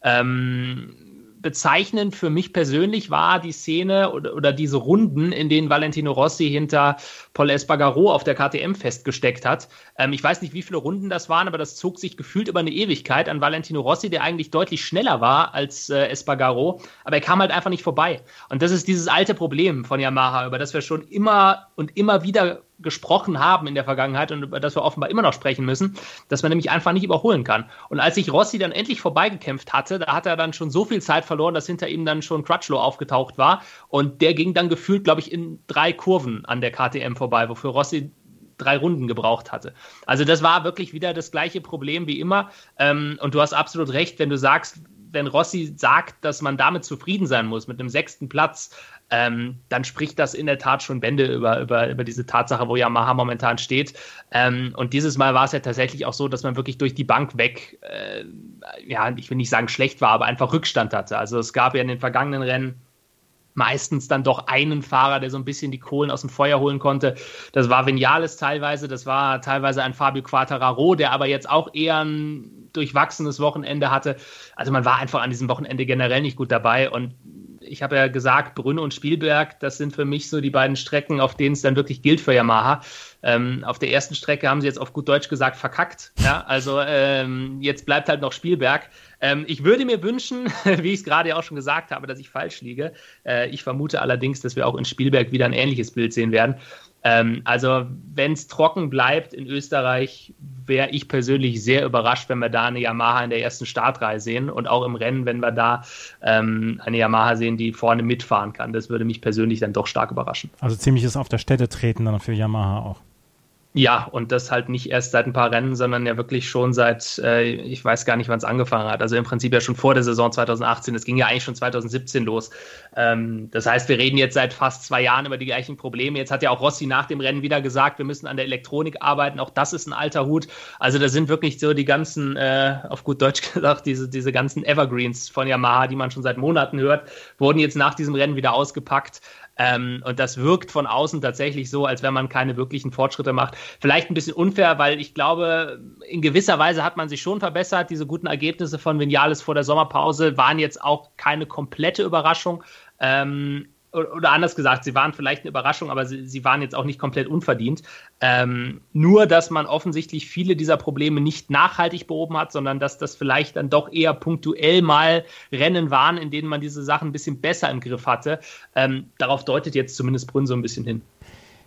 Ähm, Bezeichnend für mich persönlich war die Szene oder, oder diese Runden, in denen Valentino Rossi hinter Pol Espargaró auf der K T M festgesteckt hat. Ähm, ich weiß nicht, wie viele Runden das waren, aber das zog sich gefühlt über eine Ewigkeit an Valentino Rossi, der eigentlich deutlich schneller war als äh, Espargaró, aber er kam halt einfach nicht vorbei. Und das ist dieses alte Problem von Yamaha, über das wir schon immer und immer wieder gesprochen haben in der Vergangenheit und über das wir offenbar immer noch sprechen müssen, dass man nämlich einfach nicht überholen kann. Und als sich Rossi dann endlich vorbeigekämpft hatte, da hat er dann schon so viel Zeit verloren, dass hinter ihm dann schon Crutchlow aufgetaucht war und der ging dann gefühlt, glaube ich, in drei Kurven an der K T M vorbei, wofür Rossi drei Runden gebraucht hatte. Also das war wirklich wieder das gleiche Problem wie immer ähm, und du hast absolut recht, wenn du sagst, wenn Rossi sagt, dass man damit zufrieden sein muss, mit einem sechsten Platz, ähm, dann spricht das in der Tat schon Bände über, über, über diese Tatsache, wo Yamaha momentan steht. Ähm, und dieses Mal war es ja tatsächlich auch so, dass man wirklich durch die Bank weg, äh, ja, ich will nicht sagen schlecht war, aber einfach Rückstand hatte. Also es gab ja in den vergangenen Rennen meistens dann doch einen Fahrer, der so ein bisschen die Kohlen aus dem Feuer holen konnte. Das war Vinales teilweise, das war teilweise ein Fabio Quartararo, der aber jetzt auch eher ein durchwachsenes Wochenende hatte. Also man war einfach an diesem Wochenende generell nicht gut dabei und ich habe ja gesagt, Brünn und Spielberg, das sind für mich so die beiden Strecken, auf denen es dann wirklich gilt für Yamaha. Ähm, auf der ersten Strecke haben sie jetzt auf gut Deutsch gesagt verkackt. Ja? Also ähm, jetzt bleibt halt noch Spielberg. Ähm, ich würde mir wünschen, wie ich es gerade auch schon gesagt habe, dass ich falsch liege. Äh, ich vermute allerdings, dass wir auch in Spielberg wieder ein ähnliches Bild sehen werden. Ähm, also wenn es trocken bleibt in Österreich, wäre ich persönlich sehr überrascht, wenn wir da eine Yamaha in der ersten Startreihe sehen und auch im Rennen, wenn wir da ähm, eine Yamaha sehen, die vorne mitfahren kann. Das würde mich persönlich dann doch stark überraschen. Also ziemliches auf der Stelle treten dann für Yamaha auch. Ja, und das halt nicht erst seit ein paar Rennen, sondern ja wirklich schon seit, äh, ich weiß gar nicht, wann es angefangen hat. Also im Prinzip ja schon vor der Saison zweitausendachtzehn. Das ging ja eigentlich schon zweitausendsiebzehn los. Ähm, das heißt, wir reden jetzt seit fast zwei Jahren über die gleichen Probleme. Jetzt hat ja auch Rossi nach dem Rennen wieder gesagt, wir müssen an der Elektronik arbeiten. Auch das ist ein alter Hut. Also da sind wirklich so die ganzen, äh, auf gut Deutsch gesagt, diese, diese ganzen Evergreens von Yamaha, die man schon seit Monaten hört, wurden jetzt nach diesem Rennen wieder ausgepackt. Ähm, und das wirkt von außen tatsächlich so, als wenn man keine wirklichen Fortschritte macht. Vielleicht ein bisschen unfair, weil ich glaube, in gewisser Weise hat man sich schon verbessert. Diese guten Ergebnisse von Vinales vor der Sommerpause waren jetzt auch keine komplette Überraschung. Ähm, oder anders gesagt, sie waren vielleicht eine Überraschung, aber sie, sie waren jetzt auch nicht komplett unverdient. Ähm, nur, dass man offensichtlich viele dieser Probleme nicht nachhaltig behoben hat, sondern dass das vielleicht dann doch eher punktuell mal Rennen waren, in denen man diese Sachen ein bisschen besser im Griff hatte. Ähm, darauf deutet jetzt zumindest Brünn so ein bisschen hin.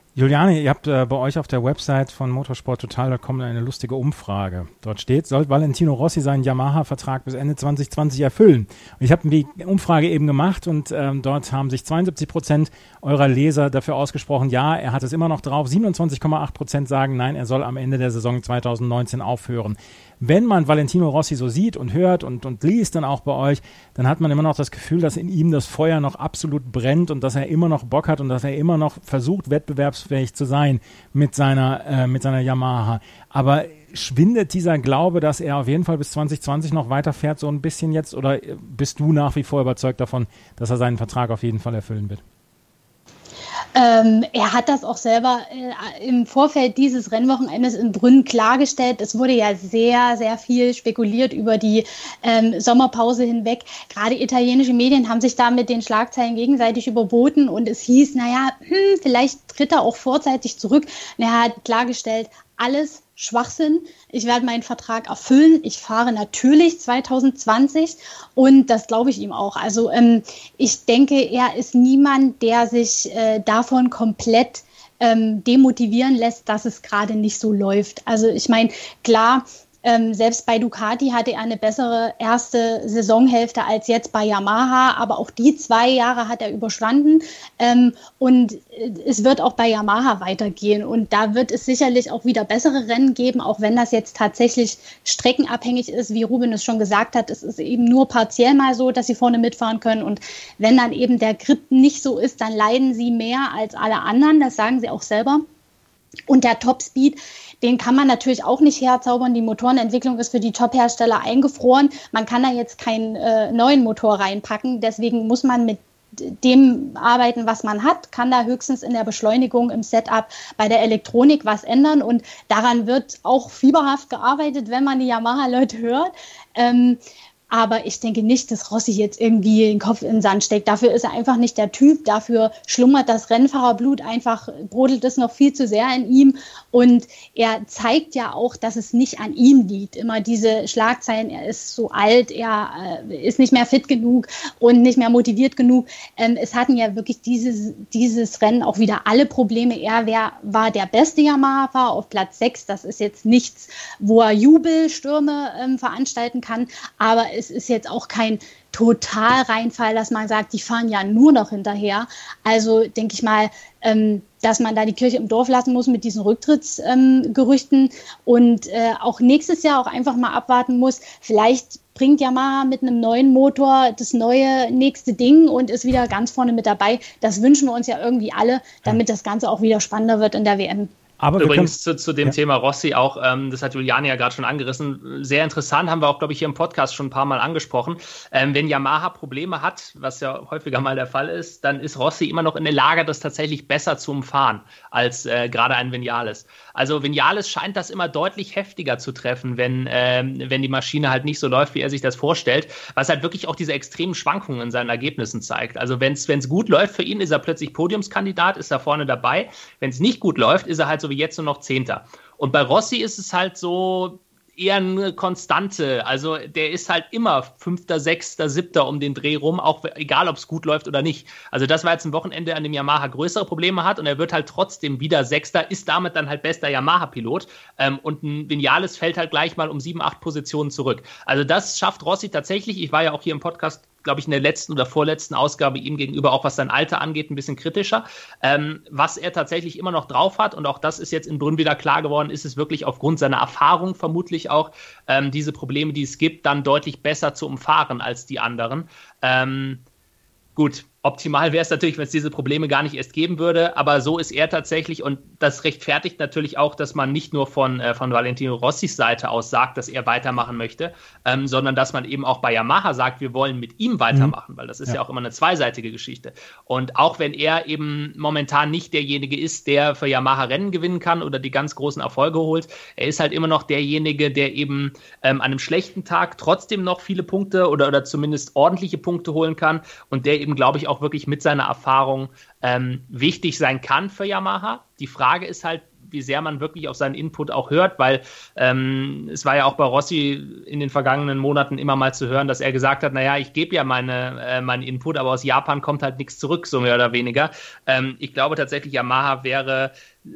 Juliane, ihr habt äh, bei euch auf der Website von motorsport total Punkt com eine lustige Umfrage. Dort steht, soll Valentino Rossi seinen Yamaha-Vertrag bis Ende zwanzig zwanzig erfüllen? Und ich habe die Umfrage eben gemacht und ähm, dort haben sich zweiundsiebzig Prozent eurer Leser dafür ausgesprochen, ja, er hat es immer noch drauf. siebenundzwanzig Komma acht Prozent sagen, nein, er soll am Ende der Saison zwanzig neunzehn aufhören. Wenn man Valentino Rossi so sieht und hört und, und liest dann auch bei euch, dann hat man immer noch das Gefühl, dass in ihm das Feuer noch absolut brennt und dass er immer noch Bock hat und dass er immer noch versucht, wettbewerbsfähig zu sein mit seiner, äh, mit seiner Yamaha. Aber schwindet dieser Glaube, dass er auf jeden Fall bis zwanzig zwanzig noch weiterfährt, so ein bisschen jetzt? Oder bist du nach wie vor überzeugt davon, dass er seinen Vertrag auf jeden Fall erfüllen wird? Ähm, er hat das auch selber äh, im Vorfeld dieses Rennwochenendes in Brünn klargestellt. Es wurde ja sehr, sehr viel spekuliert über die ähm, Sommerpause hinweg. Gerade italienische Medien haben sich da mit den Schlagzeilen gegenseitig überboten und es hieß, naja, hm, vielleicht tritt er auch vorzeitig zurück. Und er hat klargestellt, alles Schwachsinn. Ich werde meinen Vertrag erfüllen. Ich fahre natürlich zwanzig zwanzig und das glaube ich ihm auch. Also ähm, ich denke, er ist niemand, der sich äh, davon komplett ähm, demotivieren lässt, dass es gerade nicht so läuft. Also ich meine, klar, Ähm, selbst bei Ducati hatte er eine bessere erste Saisonhälfte als jetzt bei Yamaha, aber auch die zwei Jahre hat er überstanden ähm, und äh, es wird auch bei Yamaha weitergehen und da wird es sicherlich auch wieder bessere Rennen geben, auch wenn das jetzt tatsächlich streckenabhängig ist, wie Ruben es schon gesagt hat, es ist eben nur partiell mal so, dass sie vorne mitfahren können und wenn dann eben der Grip nicht so ist, dann leiden sie mehr als alle anderen, das sagen sie auch selber. Und der Topspeed, den kann man natürlich auch nicht herzaubern. Die Motorenentwicklung ist für die Top-Hersteller eingefroren. Man kann da jetzt keinen äh, neuen Motor reinpacken. Deswegen muss man mit dem arbeiten, was man hat, kann da höchstens in der Beschleunigung, im Setup, bei der Elektronik was ändern. Und daran wird auch fieberhaft gearbeitet, wenn man die Yamaha-Leute hört. Ähm, Aber ich denke nicht, dass Rossi jetzt irgendwie den Kopf in den Sand steckt. Dafür ist er einfach nicht der Typ. Dafür schlummert das Rennfahrerblut einfach, brodelt es noch viel zu sehr in ihm. Und er zeigt ja auch, dass es nicht an ihm liegt. Immer diese Schlagzeilen, er ist so alt, er äh, ist nicht mehr fit genug und nicht mehr motiviert genug. Ähm, es hatten ja wirklich dieses, dieses Rennen auch wieder alle Probleme. Er wär, war der beste Yamaha-Fahrer auf Platz sechs. Das ist jetzt nichts, wo er Jubelstürme ähm, veranstalten kann. Aber es ist jetzt auch kein Totalreinfall, dass man sagt, die fahren ja nur noch hinterher. Also denke ich mal, ähm, dass man da die Kirche im Dorf lassen muss mit diesen Rücktrittsgerüchten ähm, und äh, auch nächstes Jahr auch einfach mal abwarten muss. Vielleicht bringt Yamaha mit einem neuen Motor das neue nächste Ding und ist wieder ganz vorne mit dabei. Das wünschen wir uns ja irgendwie alle, damit das Ganze auch wieder spannender wird in der W M. Aber übrigens können, zu, zu dem ja. Thema Rossi auch, ähm, das hat Juliane ja gerade schon angerissen, sehr interessant, haben wir auch, glaube ich, hier im Podcast schon ein paar Mal angesprochen. Ähm, wenn Yamaha Probleme hat, was ja häufiger mal der Fall ist, dann ist Rossi immer noch in der Lage, das tatsächlich besser zu umfahren als äh, gerade ein Vinales. Also Vinales scheint das immer deutlich heftiger zu treffen, wenn, ähm, wenn die Maschine halt nicht so läuft, wie er sich das vorstellt, was halt wirklich auch diese extremen Schwankungen in seinen Ergebnissen zeigt. Also wenn es gut läuft für ihn, ist er plötzlich Podiumskandidat, ist er vorne dabei. Wenn es nicht gut läuft, ist er halt so wie jetzt nur noch Zehnter. Und bei Rossi ist es halt so eher eine Konstante. Also der ist halt immer Fünfter, Sechster, Siebter um den Dreh rum, auch egal, ob es gut läuft oder nicht. Also das war jetzt ein Wochenende, an dem Yamaha größere Probleme hat und er wird halt trotzdem wieder Sechster, ist damit dann halt bester Yamaha-Pilot ähm, und ein Vinales fällt halt gleich mal um sieben, acht Positionen zurück. Also das schafft Rossi tatsächlich. Ich war ja auch hier im Podcast, glaube ich, in der letzten oder vorletzten Ausgabe ihm gegenüber, auch was sein Alter angeht, ein bisschen kritischer. Ähm, was er tatsächlich immer noch drauf hat, und auch das ist jetzt in Brünn wieder klar geworden, ist es wirklich aufgrund seiner Erfahrung vermutlich auch, ähm, diese Probleme, die es gibt, dann deutlich besser zu umfahren als die anderen. Ähm, gut, optimal wäre es natürlich, wenn es diese Probleme gar nicht erst geben würde, aber so ist er tatsächlich und das rechtfertigt natürlich auch, dass man nicht nur von, äh, von Valentino Rossis Seite aus sagt, dass er weitermachen möchte, ähm, sondern dass man eben auch bei Yamaha sagt, wir wollen mit ihm weitermachen, mhm. weil das ist ja. ja auch immer eine zweiseitige Geschichte. Und auch wenn er eben momentan nicht derjenige ist, der für Yamaha Rennen gewinnen kann oder die ganz großen Erfolge holt, er ist halt immer noch derjenige, der eben ähm, an einem schlechten Tag trotzdem noch viele Punkte oder, oder zumindest ordentliche Punkte holen kann und der eben, glaube ich, auch wirklich mit seiner Erfahrung ähm, wichtig sein kann für Yamaha. Die Frage ist halt, wie sehr man wirklich auf seinen Input auch hört, weil ähm, es war ja auch bei Rossi in den vergangenen Monaten immer mal zu hören, dass er gesagt hat, naja, ich gebe ja meine, äh, meinen Input, aber aus Japan kommt halt nichts zurück, so mehr oder weniger. Ähm, ich glaube tatsächlich, Yamaha wäre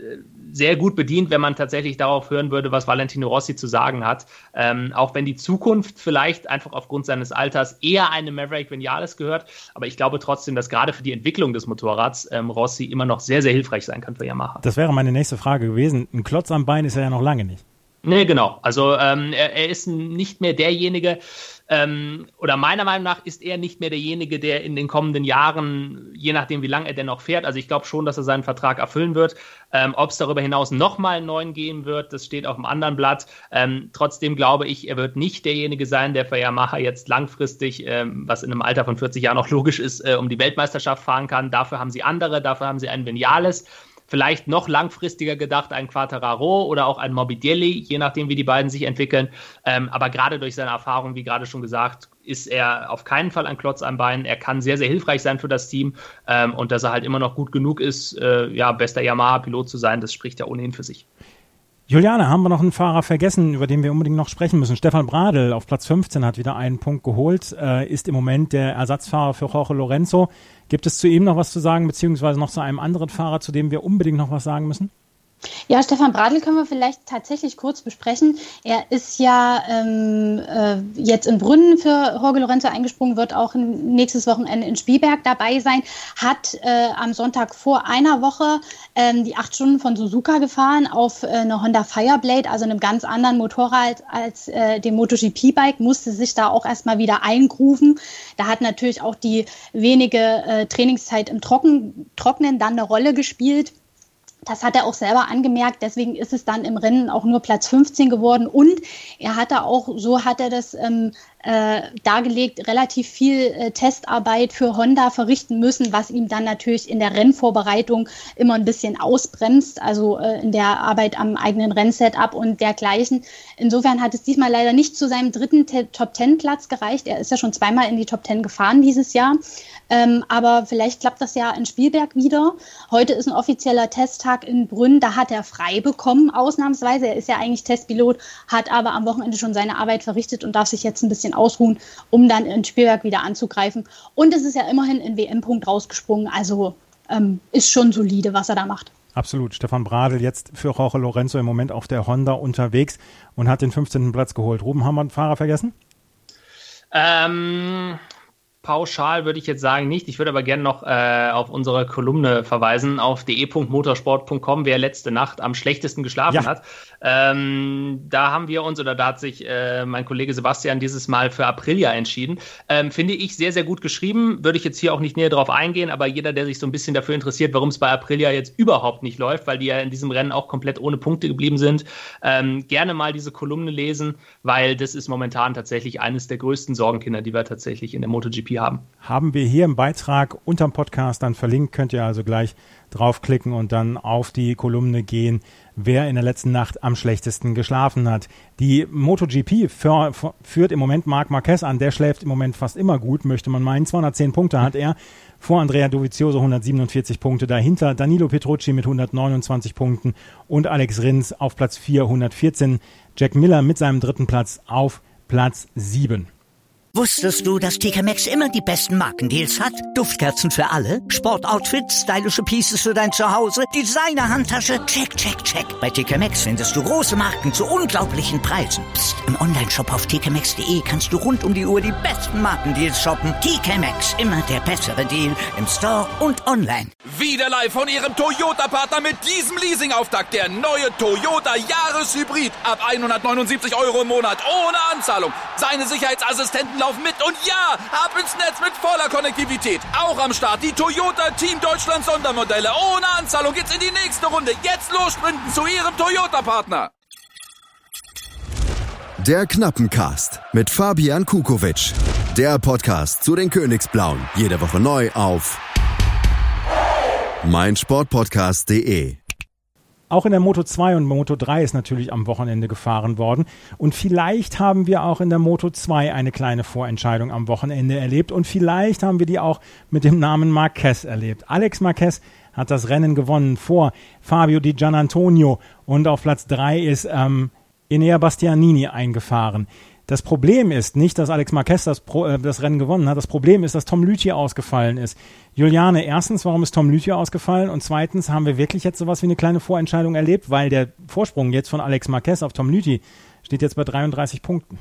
sehr gut bedient, wenn man tatsächlich darauf hören würde, was Valentino Rossi zu sagen hat. Ähm, auch wenn die Zukunft vielleicht einfach aufgrund seines Alters eher einem Maverick Vinales gehört. Aber ich glaube trotzdem, dass gerade für die Entwicklung des Motorrads ähm, Rossi immer noch sehr, sehr hilfreich sein kann für Yamaha. Das wäre meine nächste Frage gewesen. Ein Klotz am Bein ist er ja noch lange nicht. Nee, genau. Also ähm, er, er ist nicht mehr derjenige, ähm, oder meiner Meinung nach ist er nicht mehr derjenige, der in den kommenden Jahren, je nachdem wie lange er denn noch fährt, also ich glaube schon, dass er seinen Vertrag erfüllen wird. Ähm, ob es darüber hinaus nochmal einen neuen geben wird, das steht auf dem anderen Blatt. Ähm, trotzdem glaube ich, er wird nicht derjenige sein, der für Yamaha jetzt langfristig, ähm, was in einem Alter von vierzig Jahren auch logisch ist, äh, um die Weltmeisterschaft fahren kann. Dafür haben sie andere, dafür haben sie einen Vinales. Vielleicht noch langfristiger gedacht ein Quartararo oder auch ein Morbidelli, je nachdem, wie die beiden sich entwickeln. Ähm, aber gerade durch seine Erfahrung, wie gerade schon gesagt, ist er auf keinen Fall ein Klotz am Bein. Er kann sehr, sehr hilfreich sein für das Team. Ähm, und dass er halt immer noch gut genug ist, äh, ja, bester Yamaha-Pilot zu sein, das spricht ja ohnehin für sich. Juliane, haben wir noch einen Fahrer vergessen, über den wir unbedingt noch sprechen müssen? Stefan Bradl auf Platz fünfzehn hat wieder einen Punkt geholt, äh, ist im Moment der Ersatzfahrer für Jorge Lorenzo. Gibt es zu ihm noch was zu sagen, beziehungsweise noch zu einem anderen Fahrer, zu dem wir unbedingt noch was sagen müssen? Ja, Stefan Bradl können wir vielleicht tatsächlich kurz besprechen. Er ist ja ähm, äh, jetzt in Brünn für Jorge Lorenzo eingesprungen, wird auch nächstes Wochenende in Spielberg dabei sein, hat äh, am Sonntag vor einer Woche ähm, die acht Stunden von Suzuka gefahren auf äh, eine Honda Fireblade, also einem ganz anderen Motorrad als äh, dem MotoGP-Bike, musste sich da auch erstmal wieder eingrooven. Da hat natürlich auch die wenige äh, Trainingszeit im Trocken, Trocknen dann eine Rolle gespielt. Das hat er auch selber angemerkt, deswegen ist es dann im Rennen auch nur Platz fünfzehn geworden und er hatte auch, so hat er das ähm, äh, dargelegt, relativ viel äh, Testarbeit für Honda verrichten müssen, was ihm dann natürlich in der Rennvorbereitung immer ein bisschen ausbremst, also äh, in der Arbeit am eigenen Rennsetup und dergleichen. Insofern hat es diesmal leider nicht zu seinem dritten Te- Top-Ten-Platz gereicht. Er ist ja schon zweimal in die Top Ten gefahren dieses Jahr, ähm, aber vielleicht klappt das ja in Spielberg wieder. Heute ist ein offizieller Testtag in Brünn, da hat er frei bekommen, ausnahmsweise. Er ist ja eigentlich Testpilot, hat aber am Wochenende schon seine Arbeit verrichtet und darf sich jetzt ein bisschen ausruhen, um dann in Spielberg wieder anzugreifen. Und es ist ja immerhin in W M-Punkt rausgesprungen, also ähm, ist schon solide, was er da macht. Absolut. Stefan Bradl jetzt für Jorge Lorenzo im Moment auf der Honda unterwegs und hat den fünfzehnten Platz geholt. Ruben, haben wir einen Fahrer vergessen? Ähm... Pauschal würde ich jetzt sagen nicht. Ich würde aber gerne noch äh, auf unsere Kolumne verweisen, auf de punkt motorsport punkt com, wer letzte Nacht am schlechtesten geschlafen ja. hat. Ähm, da haben wir uns, oder da hat sich äh, mein Kollege Sebastian dieses Mal für Aprilia entschieden. Ähm, finde ich sehr, sehr gut geschrieben. Würde ich jetzt hier auch nicht näher drauf eingehen, aber jeder, der sich so ein bisschen dafür interessiert, warum es bei Aprilia jetzt überhaupt nicht läuft, weil die ja in diesem Rennen auch komplett ohne Punkte geblieben sind, ähm, gerne mal diese Kolumne lesen, weil das ist momentan tatsächlich eines der größten Sorgenkinder, die wir tatsächlich in der MotoGP haben. Haben wir hier im Beitrag unterm Podcast dann verlinkt, könnt ihr also gleich draufklicken und dann auf die Kolumne gehen, wer in der letzten Nacht am schlechtesten geschlafen hat. Die MotoGP für, für, führt im Moment Marc Marquez an, der schläft im Moment fast immer gut, möchte man meinen. zweihundertzehn Punkte hat er, vor Andrea Dovizioso hundertsiebenundvierzig Punkte, dahinter Danilo Petrucci mit hundertneunundzwanzig Punkten und Alex Rins auf Platz vier, hundertvierzehn. Jack Miller mit seinem dritten Platz auf Platz sieben. Wusstest du, dass T K Maxx immer die besten Markendeals hat? Duftkerzen für alle, Sportoutfits, stylische Pieces für dein Zuhause, Designer-Handtasche, check, check, check. Bei T K Maxx findest du große Marken zu unglaublichen Preisen. Psst. Im Onlineshop auf t k maxx punkt de kannst du rund um die Uhr die besten Markendeals shoppen. T K Maxx, immer der bessere Deal im Store und online. Wieder live von ihrem Toyota-Partner mit diesem Leasing-Auftakt. Der neue Toyota Jahreshybrid. Ab hundertneunundsiebzig Euro im Monat ohne Anzahlung. Seine Sicherheitsassistenten laufen mit und ja, ab ins Netz mit voller Konnektivität. Auch am Start die Toyota Team Deutschland Sondermodelle. Ohne Anzahlung geht's in die nächste Runde. Jetzt los sprinten zu Ihrem Toyota-Partner. Der Knappencast mit Fabian Kukovic. Der Podcast zu den Königsblauen. Jede Woche neu auf meinsportpodcast punkt de. Auch in der Moto zwei und Moto drei ist natürlich am Wochenende gefahren worden. Und vielleicht haben wir auch in der Moto zwei eine kleine Vorentscheidung am Wochenende erlebt. Und vielleicht haben wir die auch mit dem Namen Marquez erlebt. Alex Marquez hat das Rennen gewonnen vor Fabio Di Giannantonio und auf Platz drei ist ähm, Enea Bastianini eingefahren. Das Problem ist nicht, dass Alex Marquez das, Pro, äh, das Rennen gewonnen hat. Das Problem ist, dass Tom Lüthi ausgefallen ist. Juliane, erstens, warum ist Tom Lüthi ausgefallen? Und zweitens, haben wir wirklich jetzt sowas wie eine kleine Vorentscheidung erlebt? Weil der Vorsprung jetzt von Alex Marquez auf Tom Lüthi steht jetzt bei dreiunddreißig Punkten.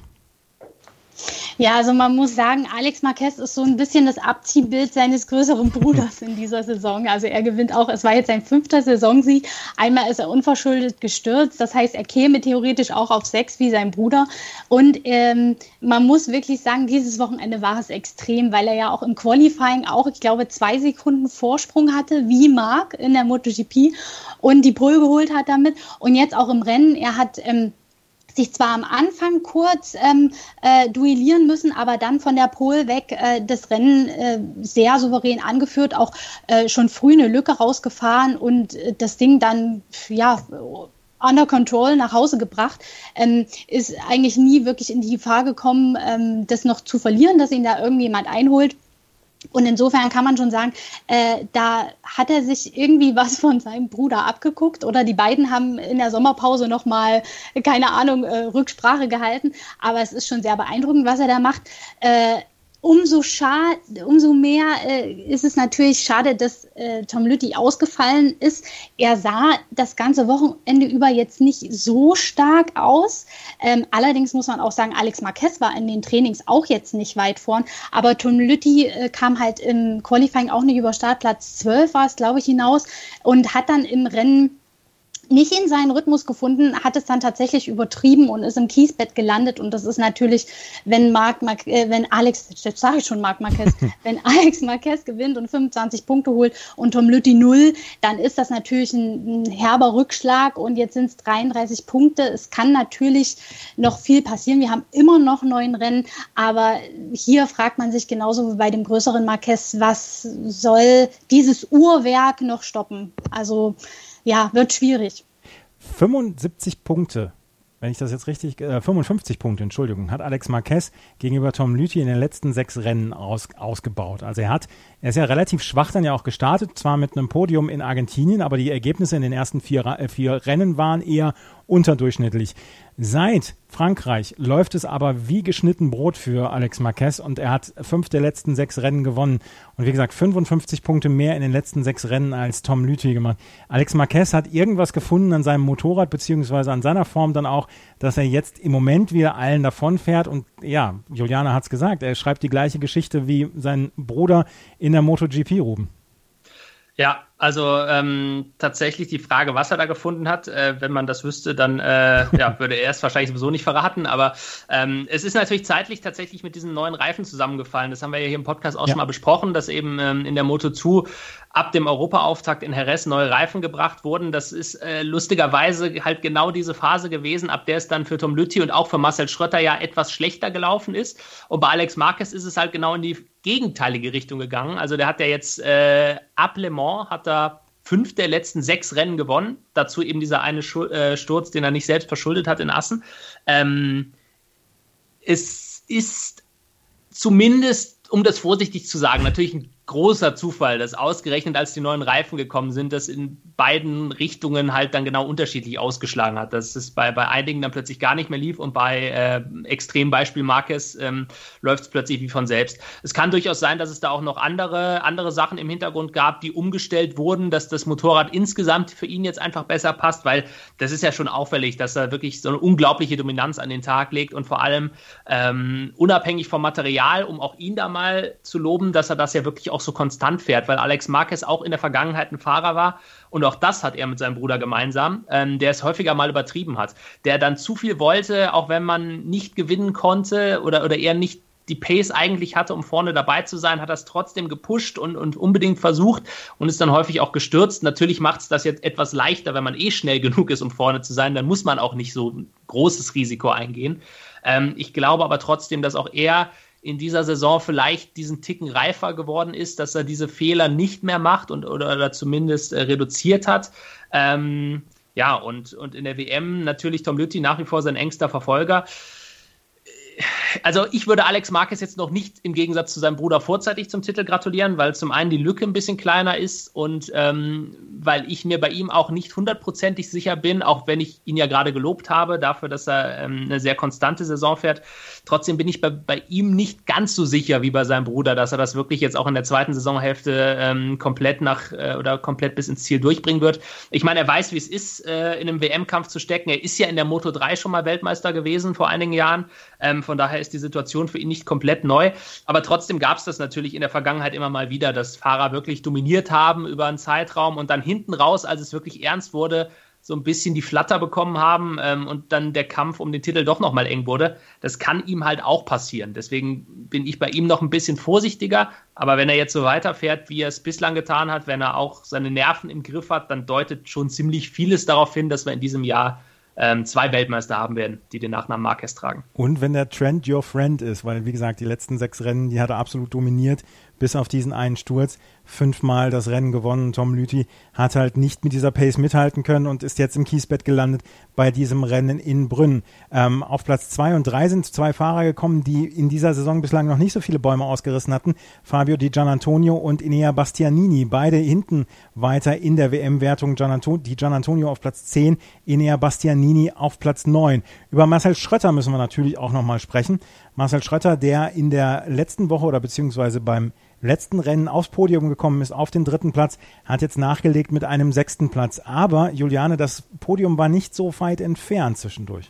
Ja, also man muss sagen, Alex Marquez ist so ein bisschen das Abziehbild seines größeren Bruders in dieser Saison. Also er gewinnt auch, es war jetzt sein fünfter Saisonsieg. Einmal ist er unverschuldet gestürzt, das heißt, er käme theoretisch auch auf sechs wie sein Bruder. Und ähm, man muss wirklich sagen, dieses Wochenende war es extrem, weil er ja auch im Qualifying auch, ich glaube, zwei Sekunden Vorsprung hatte, wie Marc in der MotoGP und die Pole geholt hat damit. Und jetzt auch im Rennen, er hat ähm, sich zwar am Anfang kurz ähm, äh, duellieren müssen, aber dann von der Pole weg äh, das Rennen äh, sehr souverän angeführt, auch äh, schon früh eine Lücke rausgefahren und äh, das Ding dann, ja, under control nach Hause gebracht, ähm, ist eigentlich nie wirklich in die Gefahr gekommen, ähm, das noch zu verlieren, dass ihn da irgendjemand einholt. Und insofern kann man schon sagen, äh, da hat er sich irgendwie was von seinem Bruder abgeguckt oder die beiden haben in der Sommerpause nochmal, keine Ahnung, äh, Rücksprache gehalten. Aber es ist schon sehr beeindruckend, was er da macht. Äh, Umso, schade, umso mehr äh, ist es natürlich schade, dass äh, Tom Lüthi ausgefallen ist. Er sah das ganze Wochenende über jetzt nicht so stark aus. Ähm, allerdings muss man auch sagen, Alex Marquez war in den Trainings auch jetzt nicht weit vorn. Aber Tom Lüthi äh, kam halt im Qualifying auch nicht über Startplatz zwölf, war es, glaube ich, hinaus und hat dann im Rennen nicht in seinen Rhythmus gefunden, hat es dann tatsächlich übertrieben und ist im Kiesbett gelandet. Und das ist natürlich, wenn Marc, Marc äh, wenn Alex, jetzt sage ich schon Marc Marquez, wenn Alex Marquez gewinnt und fünfundzwanzig Punkte holt und Tom Lüthi null, dann ist das natürlich ein, ein herber Rückschlag. Und jetzt sind es dreiunddreißig Punkte. Es kann natürlich noch viel passieren. Wir haben immer noch neun Rennen, aber hier fragt man sich genauso wie bei dem größeren Marquez, was soll dieses Uhrwerk noch stoppen? Also ja, wird schwierig. fünfundsiebzig Punkte, wenn ich das jetzt richtig, äh, fünfundfünfzig Punkte, Entschuldigung, hat Alex Marquez gegenüber Tom Lüthi in den letzten sechs Rennen aus, ausgebaut. Also er hat, er ist ja relativ schwach dann ja auch gestartet, zwar mit einem Podium in Argentinien, aber die Ergebnisse in den ersten vier, äh, vier Rennen waren eher unterdurchschnittlich. Seit Frankreich läuft es aber wie geschnitten Brot für Alex Marquez und er hat fünf der letzten sechs Rennen gewonnen. Und wie gesagt, fünfundfünfzig Punkte mehr in den letzten sechs Rennen als Tom Lüthi gemacht. Alex Marquez hat irgendwas gefunden an seinem Motorrad, beziehungsweise an seiner Form dann auch, dass er jetzt im Moment wieder allen davonfährt. Und ja, Juliane hat es gesagt, er schreibt die gleiche Geschichte wie sein Bruder in der MotoGP, Ruben. Ja, also ähm, tatsächlich die Frage, was er da gefunden hat, äh, wenn man das wüsste, dann äh, ja, würde er es wahrscheinlich sowieso nicht verraten, aber ähm, es ist natürlich zeitlich tatsächlich mit diesen neuen Reifen zusammengefallen. Das haben wir ja hier im Podcast auch ja. schon mal besprochen, dass eben ähm, in der Moto zwei ab dem Europaauftakt in Jerez neue Reifen gebracht wurden. Das ist äh, lustigerweise halt genau diese Phase gewesen, ab der es dann für Tom Lüthi und auch für Marcel Schrötter ja etwas schlechter gelaufen ist. Und bei Alex Marquez ist es halt genau in die gegenteilige Richtung gegangen. Also der hat ja jetzt äh, ab Le Mans hat er fünf der letzten sechs Rennen gewonnen. Dazu eben dieser eine Schul- äh, Sturz, den er nicht selbst verschuldet hat in Assen. Ähm, es ist zumindest, um das vorsichtig zu sagen, natürlich ein großer Zufall, dass ausgerechnet als die neuen Reifen gekommen sind, das in beiden Richtungen halt dann genau unterschiedlich ausgeschlagen hat. Dass es bei, bei einigen dann plötzlich gar nicht mehr lief und bei äh, Extrembeispiel Marquez ähm, läuft es plötzlich wie von selbst. Es kann durchaus sein, dass es da auch noch andere, andere Sachen im Hintergrund gab, die umgestellt wurden, dass das Motorrad insgesamt für ihn jetzt einfach besser passt, weil das ist ja schon auffällig, dass er wirklich so eine unglaubliche Dominanz an den Tag legt und vor allem ähm, unabhängig vom Material, um auch ihn da mal zu loben, dass er das ja wirklich auch so konstant fährt, weil Alex Marquez auch in der Vergangenheit ein Fahrer war und auch das hat er mit seinem Bruder gemeinsam, ähm, der es häufiger mal übertrieben hat, der dann zu viel wollte, auch wenn man nicht gewinnen konnte oder, oder er nicht die Pace eigentlich hatte, um vorne dabei zu sein, hat das trotzdem gepusht und, und unbedingt versucht und ist dann häufig auch gestürzt. Natürlich macht es das jetzt etwas leichter, wenn man eh schnell genug ist, um vorne zu sein, dann muss man auch nicht so ein großes Risiko eingehen. Ähm, ich glaube aber trotzdem, dass auch er in dieser Saison vielleicht diesen Ticken reifer geworden ist, dass er diese Fehler nicht mehr macht und oder, oder zumindest äh, reduziert hat. Ähm, ja, und, und in der W M natürlich Tom Lüthi nach wie vor sein engster Verfolger. Also ich würde Alex Marquez jetzt noch nicht im Gegensatz zu seinem Bruder vorzeitig zum Titel gratulieren, weil zum einen die Lücke ein bisschen kleiner ist und ähm, weil ich mir bei ihm auch nicht hundertprozentig sicher bin, auch wenn ich ihn ja gerade gelobt habe dafür, dass er ähm, eine sehr konstante Saison fährt. Trotzdem bin ich bei, bei ihm nicht ganz so sicher wie bei seinem Bruder, dass er das wirklich jetzt auch in der zweiten Saisonhälfte ähm, komplett nach äh, oder komplett bis ins Ziel durchbringen wird. Ich meine, er weiß, wie es ist, äh, in einem W M-Kampf zu stecken. Er ist ja in der Moto drei schon mal Weltmeister gewesen vor einigen Jahren. Ähm, von daher ist die Situation für ihn nicht komplett neu. Aber trotzdem gab es das natürlich in der Vergangenheit immer mal wieder, dass Fahrer wirklich dominiert haben über einen Zeitraum und dann hinten raus, als es wirklich ernst wurde, so ein bisschen die Flatter bekommen haben ähm, und dann der Kampf um den Titel doch nochmal eng wurde. Das kann ihm halt auch passieren. Deswegen bin ich bei ihm noch ein bisschen vorsichtiger. Aber wenn er jetzt so weiterfährt, wie er es bislang getan hat, wenn er auch seine Nerven im Griff hat, dann deutet schon ziemlich vieles darauf hin, dass wir in diesem Jahr ähm, zwei Weltmeister haben werden, die den Nachnamen Marquez tragen. Und wenn der Trend your friend ist, weil wie gesagt, die letzten sechs Rennen, die hat er absolut dominiert, bis auf diesen einen Sturz, fünfmal das Rennen gewonnen. Tom Lüthi hat halt nicht mit dieser Pace mithalten können und ist jetzt im Kiesbett gelandet bei diesem Rennen in Brünn. Ähm, auf Platz zwei und drei sind zwei Fahrer gekommen, die in dieser Saison bislang noch nicht so viele Bäume ausgerissen hatten. Fabio Di Giannantonio und Enea Bastianini, beide hinten weiter in der W M-Wertung. Giannanton- Di Giannantonio auf Platz zehn, Enea Bastianini auf Platz neun. Über Marcel Schrötter müssen wir natürlich auch nochmal sprechen. Marcel Schrötter, der in der letzten Woche oder beziehungsweise beim letzten Rennen aufs Podium gekommen ist, auf den dritten Platz, hat jetzt nachgelegt mit einem sechsten Platz. Aber, Juliane, das Podium war nicht so weit entfernt zwischendurch.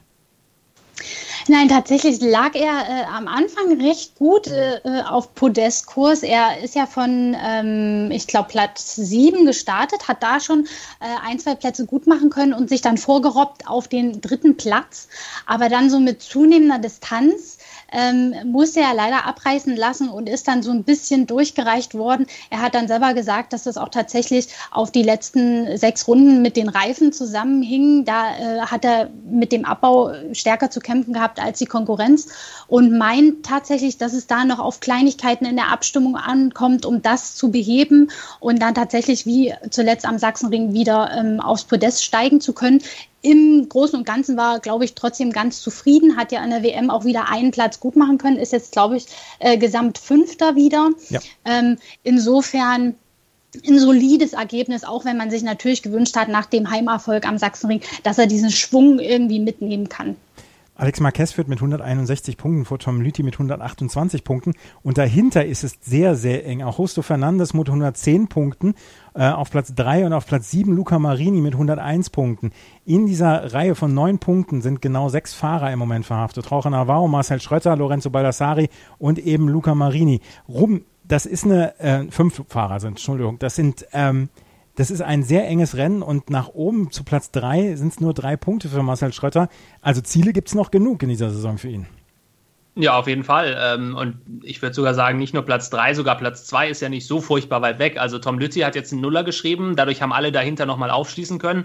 Nein, tatsächlich lag er äh, am Anfang recht gut äh, auf Podestkurs. Er ist ja von, ähm, ich glaube, Platz sieben gestartet, hat da schon äh, ein, zwei Plätze gut machen können und sich dann vorgerobbt auf den dritten Platz. Aber dann so mit zunehmender Distanz Ähm, musste er leider abreißen lassen und ist dann so ein bisschen durchgereicht worden. Er hat dann selber gesagt, dass das auch tatsächlich auf die letzten sechs Runden mit den Reifen zusammenhing. Da äh, hat er mit dem Abbau stärker zu kämpfen gehabt als die Konkurrenz und meint tatsächlich, dass es da noch auf Kleinigkeiten in der Abstimmung ankommt, um das zu beheben und dann tatsächlich wie zuletzt am Sachsenring wieder ähm, aufs Podest steigen zu können. Im Großen und Ganzen war, glaube ich, trotzdem ganz zufrieden, hat ja an der W M auch wieder einen Platz gut machen können, ist jetzt, glaube ich, äh, gesamt Fünfter wieder. Ja. Ähm, insofern ein solides Ergebnis, auch wenn man sich natürlich gewünscht hat, nach dem Heimerfolg am Sachsenring, dass er diesen Schwung irgendwie mitnehmen kann. Alex Marquez führt mit hunderteinundsechzig Punkten vor Tom Lüthi mit hundertachtundzwanzig Punkten und dahinter ist es sehr, sehr eng. Auch Justo Fernandes mit hundertzehn Punkten äh, auf Platz drei und auf Platz sieben Luca Marini mit hunderteins Punkten. In dieser Reihe von neun Punkten sind genau sechs Fahrer im Moment verhaftet. Jorge Navarro, Marcel Schrötter, Lorenzo Baldassari und eben Luca Marini. Ruben, das ist eine, äh, fünf Fahrer sind, Entschuldigung, das sind, ähm, Das ist ein sehr enges Rennen und nach oben zu Platz drei sind es nur drei Punkte für Marcel Schrötter. Also Ziele gibt es noch genug in dieser Saison für ihn. Ja, auf jeden Fall. Und ich würde sogar sagen, nicht nur Platz drei, sogar Platz zwei ist ja nicht so furchtbar weit weg. Also Tom Lüthi hat jetzt einen Nuller geschrieben, dadurch haben alle dahinter nochmal aufschließen können.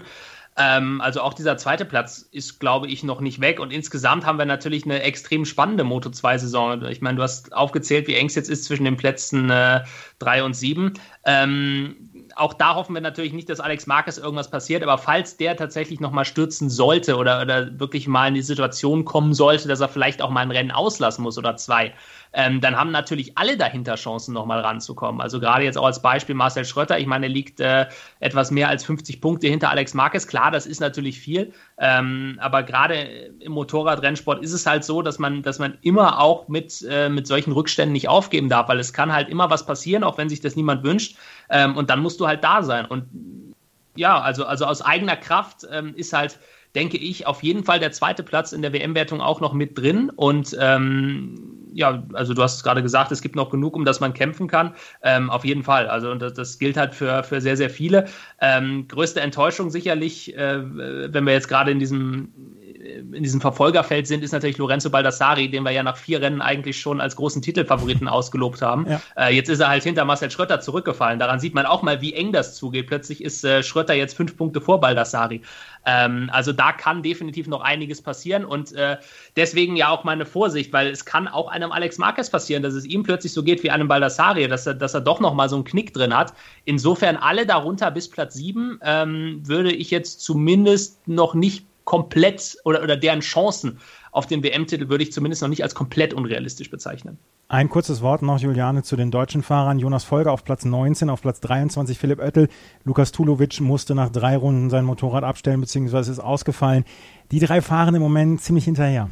Also auch dieser zweite Platz ist, glaube ich, noch nicht weg. Und insgesamt haben wir natürlich eine extrem spannende Moto zwei Saison. Ich meine, du hast aufgezählt, wie eng es jetzt ist zwischen den Plätzen äh, drei und sieben. Ähm, auch da hoffen wir natürlich nicht, dass Alex Marquez irgendwas passiert, aber falls der tatsächlich nochmal stürzen sollte oder, oder wirklich mal in die Situation kommen sollte, dass er vielleicht auch mal ein Rennen auslassen muss oder zwei, ähm, dann haben natürlich alle dahinter Chancen, nochmal ranzukommen. Also gerade jetzt auch als Beispiel Marcel Schrötter, ich meine, er liegt äh, etwas mehr als fünfzig Punkte hinter Alex Marquez. Klar, das ist natürlich viel, ähm, aber gerade im Motorradrennsport ist es halt so, dass man, dass man immer auch mit, äh, mit solchen Rückständen nicht aufgeben darf, weil es kann halt immer was passieren, auch wenn sich das niemand wünscht. Ähm, und dann musst du halt da sein. Und ja, also, also aus eigener Kraft ähm, ist halt, denke ich, auf jeden Fall der zweite Platz in der W M-Wertung auch noch mit drin. Und ähm, ja, also du hast es gerade gesagt, es gibt noch genug, um das man kämpfen kann. Ähm, auf jeden Fall. Also und das, das gilt halt für, für sehr, sehr viele. Ähm, größte Enttäuschung sicherlich, äh, wenn wir jetzt gerade in diesem in diesem Verfolgerfeld sind, ist natürlich Lorenzo Baldassari, den wir ja nach vier Rennen eigentlich schon als großen Titelfavoriten ausgelobt haben. Ja. Äh, jetzt ist er halt hinter Marcel Schrötter zurückgefallen. Daran sieht man auch mal, wie eng das zugeht. Plötzlich ist äh, Schrötter jetzt fünf Punkte vor Baldassari. Ähm, also da kann definitiv noch einiges passieren und äh, deswegen ja auch meine Vorsicht, weil es kann auch einem Alex Marquez passieren, dass es ihm plötzlich so geht wie einem Baldassari, dass er, dass er doch noch mal so einen Knick drin hat. Insofern alle darunter bis Platz sieben ähm, würde ich jetzt zumindest noch nicht komplett oder, oder deren Chancen auf den W M-Titel würde ich zumindest noch nicht als komplett unrealistisch bezeichnen. Ein kurzes Wort noch, Juliane, zu den deutschen Fahrern. Jonas Folger auf Platz neunzehn, auf Platz dreiundzwanzig Philipp Oettel. Lukas Tulovic musste nach drei Runden sein Motorrad abstellen, beziehungsweise ist ausgefallen. Die drei fahren im Moment ziemlich hinterher.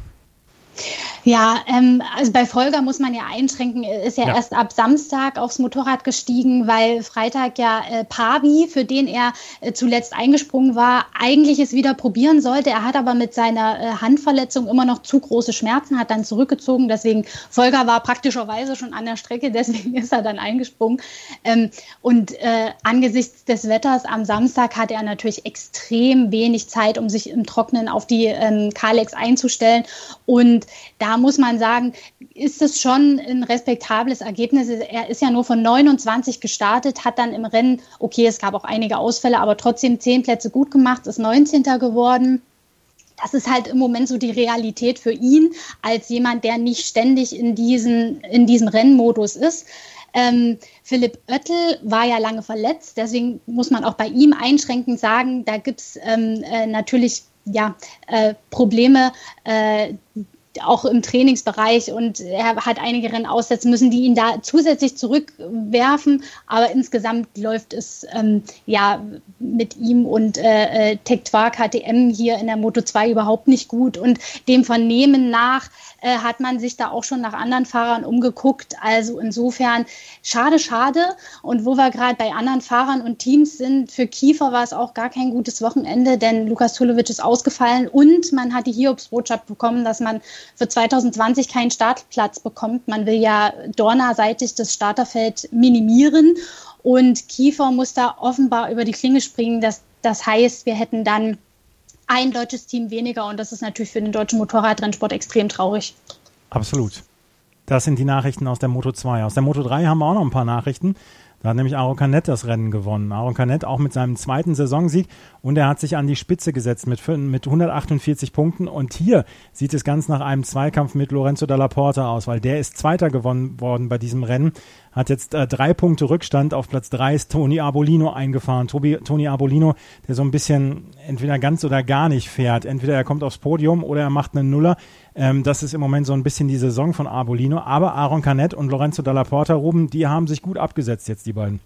Ja, ähm, also bei Folger muss man ja einschränken, er ist ja, ja erst ab Samstag aufs Motorrad gestiegen, weil Freitag ja äh, Pavi, für den er äh, zuletzt eingesprungen war, eigentlich es wieder probieren sollte. Er hat aber mit seiner äh, Handverletzung immer noch zu große Schmerzen, hat dann zurückgezogen. Deswegen, Folger war praktischerweise schon an der Strecke, deswegen ist er dann eingesprungen. Ähm, und äh, angesichts des Wetters am Samstag hat er natürlich extrem wenig Zeit, um sich im Trockenen auf die ähm, Kalex einzustellen. Und da muss man sagen, ist es schon ein respektables Ergebnis. Er ist ja nur von neunundzwanzig gestartet, hat dann im Rennen, okay, es gab auch einige Ausfälle, aber trotzdem zehn Plätze gut gemacht, ist neunzehnter geworden. Das ist halt im Moment so die Realität für ihn, als jemand, der nicht ständig in diesen, in diesem Rennmodus ist. Ähm, Philipp Oettel war ja lange verletzt, deswegen muss man auch bei ihm einschränkend sagen, da gibt es ähm, äh, natürlich ja, äh, Probleme, äh, auch im Trainingsbereich, und er hat einige Rennen aussetzen müssen, die ihn da zusätzlich zurückwerfen, aber insgesamt läuft es ähm, ja mit ihm und äh, Tektvar K T M hier in der Moto zwei überhaupt nicht gut, und dem Vernehmen nach äh, hat man sich da auch schon nach anderen Fahrern umgeguckt, also insofern schade, schade, und wo wir gerade bei anderen Fahrern und Teams sind, für Kiefer war es auch gar kein gutes Wochenende, denn Lukas Tulovic ist ausgefallen und man hat die Hiobsbotschaft bekommen, dass man für zwanzig zwanzig keinen Startplatz bekommt. Man will ja Dorna-seitig das Starterfeld minimieren, und Kiefer muss da offenbar über die Klinge springen. Das, das heißt, wir hätten dann ein deutsches Team weniger, und das ist natürlich für den deutschen Motorradrennsport extrem traurig. Absolut. Das sind die Nachrichten aus der Moto zwei. Aus der Moto drei haben wir auch noch ein paar Nachrichten. Da hat nämlich Aron Canet das Rennen gewonnen. Aron Canet auch mit seinem zweiten Saisonsieg, und er hat sich an die Spitze gesetzt mit, mit hundertachtundvierzig Punkten, und hier sieht es ganz nach einem Zweikampf mit Lorenzo Dalla Porta aus, weil der ist Zweiter gewonnen worden bei diesem Rennen, hat jetzt äh, drei Punkte Rückstand. Auf Platz drei ist Tony Arbolino eingefahren. Tobi, Tony Arbolino, der so ein bisschen entweder ganz oder gar nicht fährt. Entweder er kommt aufs Podium oder er macht einen Nuller. Ähm, das ist im Moment so ein bisschen die Saison von Arbolino. Aber Aron Canet und Lorenzo Dalla Porta, Ruben, die haben sich gut abgesetzt jetzt, die beiden.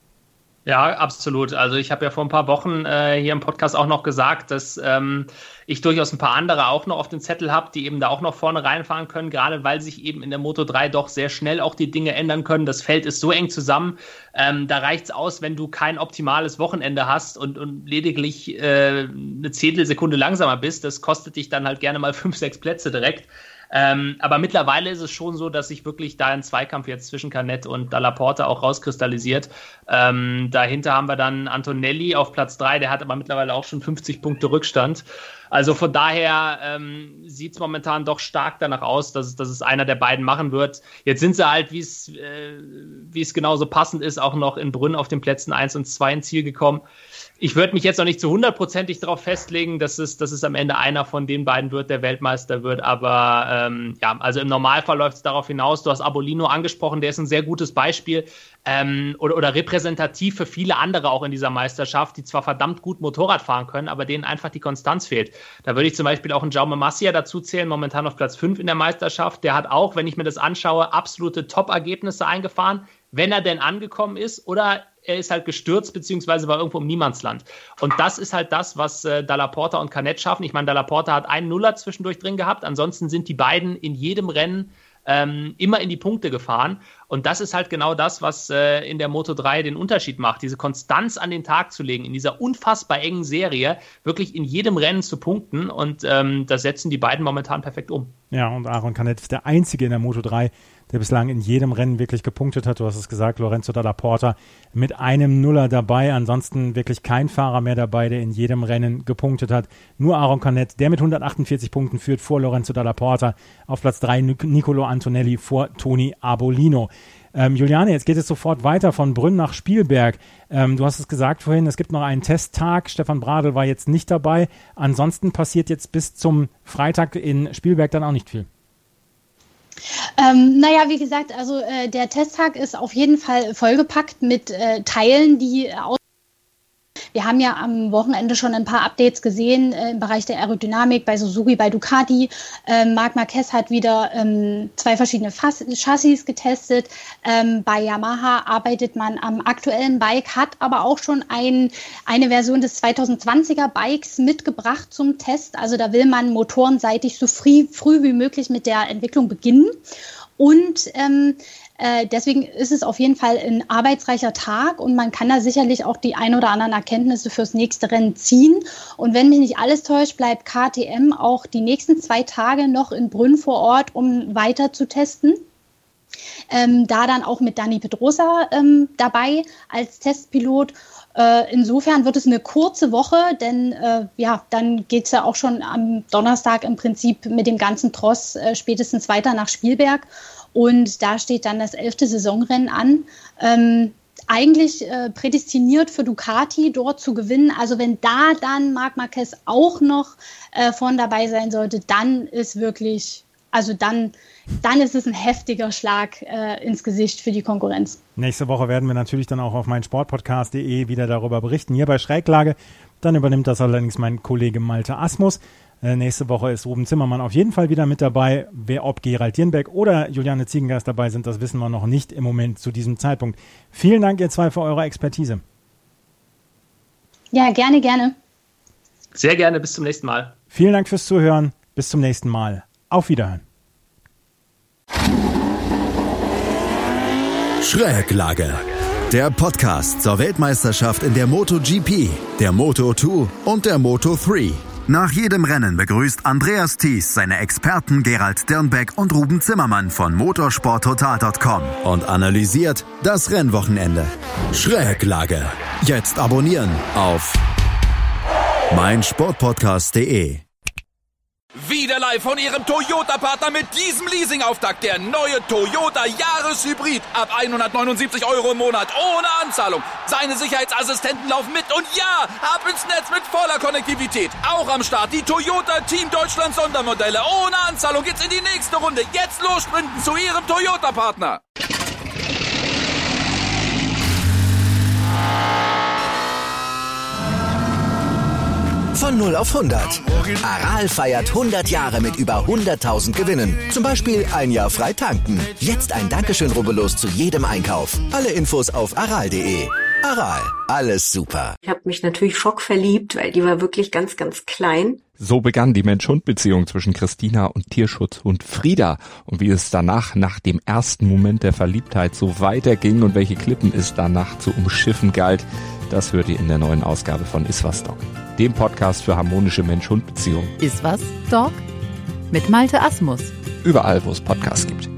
Ja, absolut. Also ich habe ja vor ein paar Wochen äh, hier im Podcast auch noch gesagt, dass ähm, ich durchaus ein paar andere auch noch auf dem Zettel habe, die eben da auch noch vorne reinfahren können, gerade weil sich eben in der Moto drei doch sehr schnell auch die Dinge ändern können. Das Feld ist so eng zusammen, ähm, da reicht's aus, wenn du kein optimales Wochenende hast und, und lediglich äh, eine Zehntelsekunde langsamer bist. Das kostet dich dann halt gerne mal fünf, sechs Plätze direkt. Ähm, aber mittlerweile ist es schon so, dass sich wirklich da ein Zweikampf jetzt zwischen Canet und Dalla Porta auch rauskristallisiert. Ähm, dahinter haben wir dann Antonelli auf Platz drei, der hat aber mittlerweile auch schon fünfzig Punkte Rückstand. Also von daher ähm, sieht es momentan doch stark danach aus, dass es, dass es einer der beiden machen wird. Jetzt sind sie halt, wie es äh, wie es genauso passend ist, auch noch in Brünn auf den Plätzen eins und zwei ins Ziel gekommen. Ich würde mich jetzt noch nicht zu hundertprozentig darauf festlegen, dass es, dass es am Ende einer von den beiden wird, der Weltmeister wird. Aber ähm, ja, also im Normalfall läuft es darauf hinaus. Du hast Arbolino angesprochen, der ist ein sehr gutes Beispiel ähm, oder, oder repräsentativ für viele andere auch in dieser Meisterschaft, die zwar verdammt gut Motorrad fahren können, aber denen einfach die Konstanz fehlt. Da würde ich zum Beispiel auch einen Jaume Masia dazu zählen, momentan auf Platz fünf in der Meisterschaft. Der hat auch, wenn ich mir das anschaue, absolute Top-Ergebnisse eingefahren, wenn er denn angekommen ist, oder er ist halt gestürzt, beziehungsweise war irgendwo im Niemandsland. Und das ist halt das, was äh, Dalla Porta und Canet schaffen. Ich meine, Dalla Porta hat einen Nuller zwischendurch drin gehabt, ansonsten sind die beiden in jedem Rennen ähm, immer in die Punkte gefahren. Und das ist halt genau das, was äh, in der Moto drei den Unterschied macht, diese Konstanz an den Tag zu legen, in dieser unfassbar engen Serie, wirklich in jedem Rennen zu punkten, und ähm, das setzen die beiden momentan perfekt um. Ja, und Aron Canet ist der Einzige in der Moto drei, der bislang in jedem Rennen wirklich gepunktet hat. Du hast es gesagt, Lorenzo Dalla Porta mit einem Nuller dabei. Ansonsten wirklich kein Fahrer mehr dabei, der in jedem Rennen gepunktet hat. Nur Aron Canet, der mit hundertachtundvierzig Punkten führt vor Lorenzo Dalla Porta. Auf Platz drei Nicolo Antonelli vor Tony Arbolino. Ähm, Juliane, jetzt geht es sofort weiter von Brünn nach Spielberg. Ähm, du hast es gesagt vorhin, es gibt noch einen Testtag. Stefan Bradl war jetzt nicht dabei. Ansonsten passiert jetzt bis zum Freitag in Spielberg dann auch nicht viel. Ähm, naja, wie gesagt, also äh, der Testtag ist auf jeden Fall vollgepackt mit äh, Teilen, die aus wir haben ja am Wochenende schon ein paar Updates gesehen äh, im Bereich der Aerodynamik bei Suzuki, bei Ducati. Ähm, Marc Marquez hat wieder ähm, zwei verschiedene Fass- Chassis getestet. Ähm, bei Yamaha arbeitet man am aktuellen Bike, hat aber auch schon ein, eine Version des zwanzig zwanziger Bikes mitgebracht zum Test. Also da will man motorenseitig so früh, früh wie möglich mit der Entwicklung beginnen. Und ähm, äh, deswegen ist es auf jeden Fall ein arbeitsreicher Tag und man kann da sicherlich auch die ein oder anderen Erkenntnisse fürs nächste Rennen ziehen. Und wenn mich nicht alles täuscht, bleibt K T M auch die nächsten zwei Tage noch in Brünn vor Ort, um weiter zu testen. Ähm, da dann auch mit Dani Pedrosa ähm, dabei als Testpilot. Äh, insofern wird es eine kurze Woche, denn äh, ja, dann geht es ja auch schon am Donnerstag im Prinzip mit dem ganzen Tross äh, spätestens weiter nach Spielberg. Und da steht dann das elfte Saisonrennen an. Ähm, eigentlich äh, prädestiniert für Ducati, dort zu gewinnen. Also wenn da dann Marc Marquez auch noch äh, von dabei sein sollte, dann ist wirklich... Also dann, dann ist es ein heftiger Schlag äh, ins Gesicht für die Konkurrenz. Nächste Woche werden wir natürlich dann auch auf meinsportpodcast punkt de wieder darüber berichten. Hier bei Schräglage, dann übernimmt das allerdings mein Kollege Malte Asmus. Äh, nächste Woche ist Ruben Zimmermann auf jeden Fall wieder mit dabei. Wer, ob Gerald Dirnbeck oder Juliane Ziegengeist dabei sind, das wissen wir noch nicht im Moment zu diesem Zeitpunkt. Vielen Dank, ihr zwei, für eure Expertise. Ja, gerne, gerne. Sehr gerne, bis zum nächsten Mal. Vielen Dank fürs Zuhören, bis zum nächsten Mal. Auf Wiederhören. Schräglage. Der Podcast zur Weltmeisterschaft in der MotoGP, der Moto zwei und der Moto drei. Nach jedem Rennen begrüßt Andreas Thies seine Experten Gerald Dirnbeck und Ruben Zimmermann von motorsport total punkt com und analysiert das Rennwochenende. Schräglage. Jetzt abonnieren auf meinsportpodcast punkt de. Wieder live von Ihrem Toyota-Partner mit diesem Leasing-Auftakt. Der neue Toyota Jahreshybrid. Ab hundertneunundsiebzig Euro im Monat. Ohne Anzahlung. Seine Sicherheitsassistenten laufen mit. Und ja, ab ins Netz mit voller Konnektivität. Auch am Start die Toyota Team Deutschland Sondermodelle. Ohne Anzahlung geht's in die nächste Runde. Jetzt los sprinten zu Ihrem Toyota-Partner. Von null auf hundert. Aral feiert hundert Jahre mit über hunderttausend Gewinnen. Zum Beispiel ein Jahr frei tanken. Jetzt ein Dankeschön, rubbellos zu jedem Einkauf. Alle Infos auf aral punkt de. Aral, alles super. Ich habe mich natürlich schockverliebt, weil die war wirklich ganz, ganz klein. So begann die Mensch-Hund-Beziehung zwischen Christina und Tierschutzhund Frieda. Und wie es danach, nach dem ersten Moment der Verliebtheit, so weiterging und welche Klippen es danach zu umschiffen galt, das hört ihr in der neuen Ausgabe von Iswas Dog, dem Podcast für harmonische Mensch-Hund-Beziehungen. Iswas Dog? Mit Malte Asmus. Überall, wo es Podcasts gibt.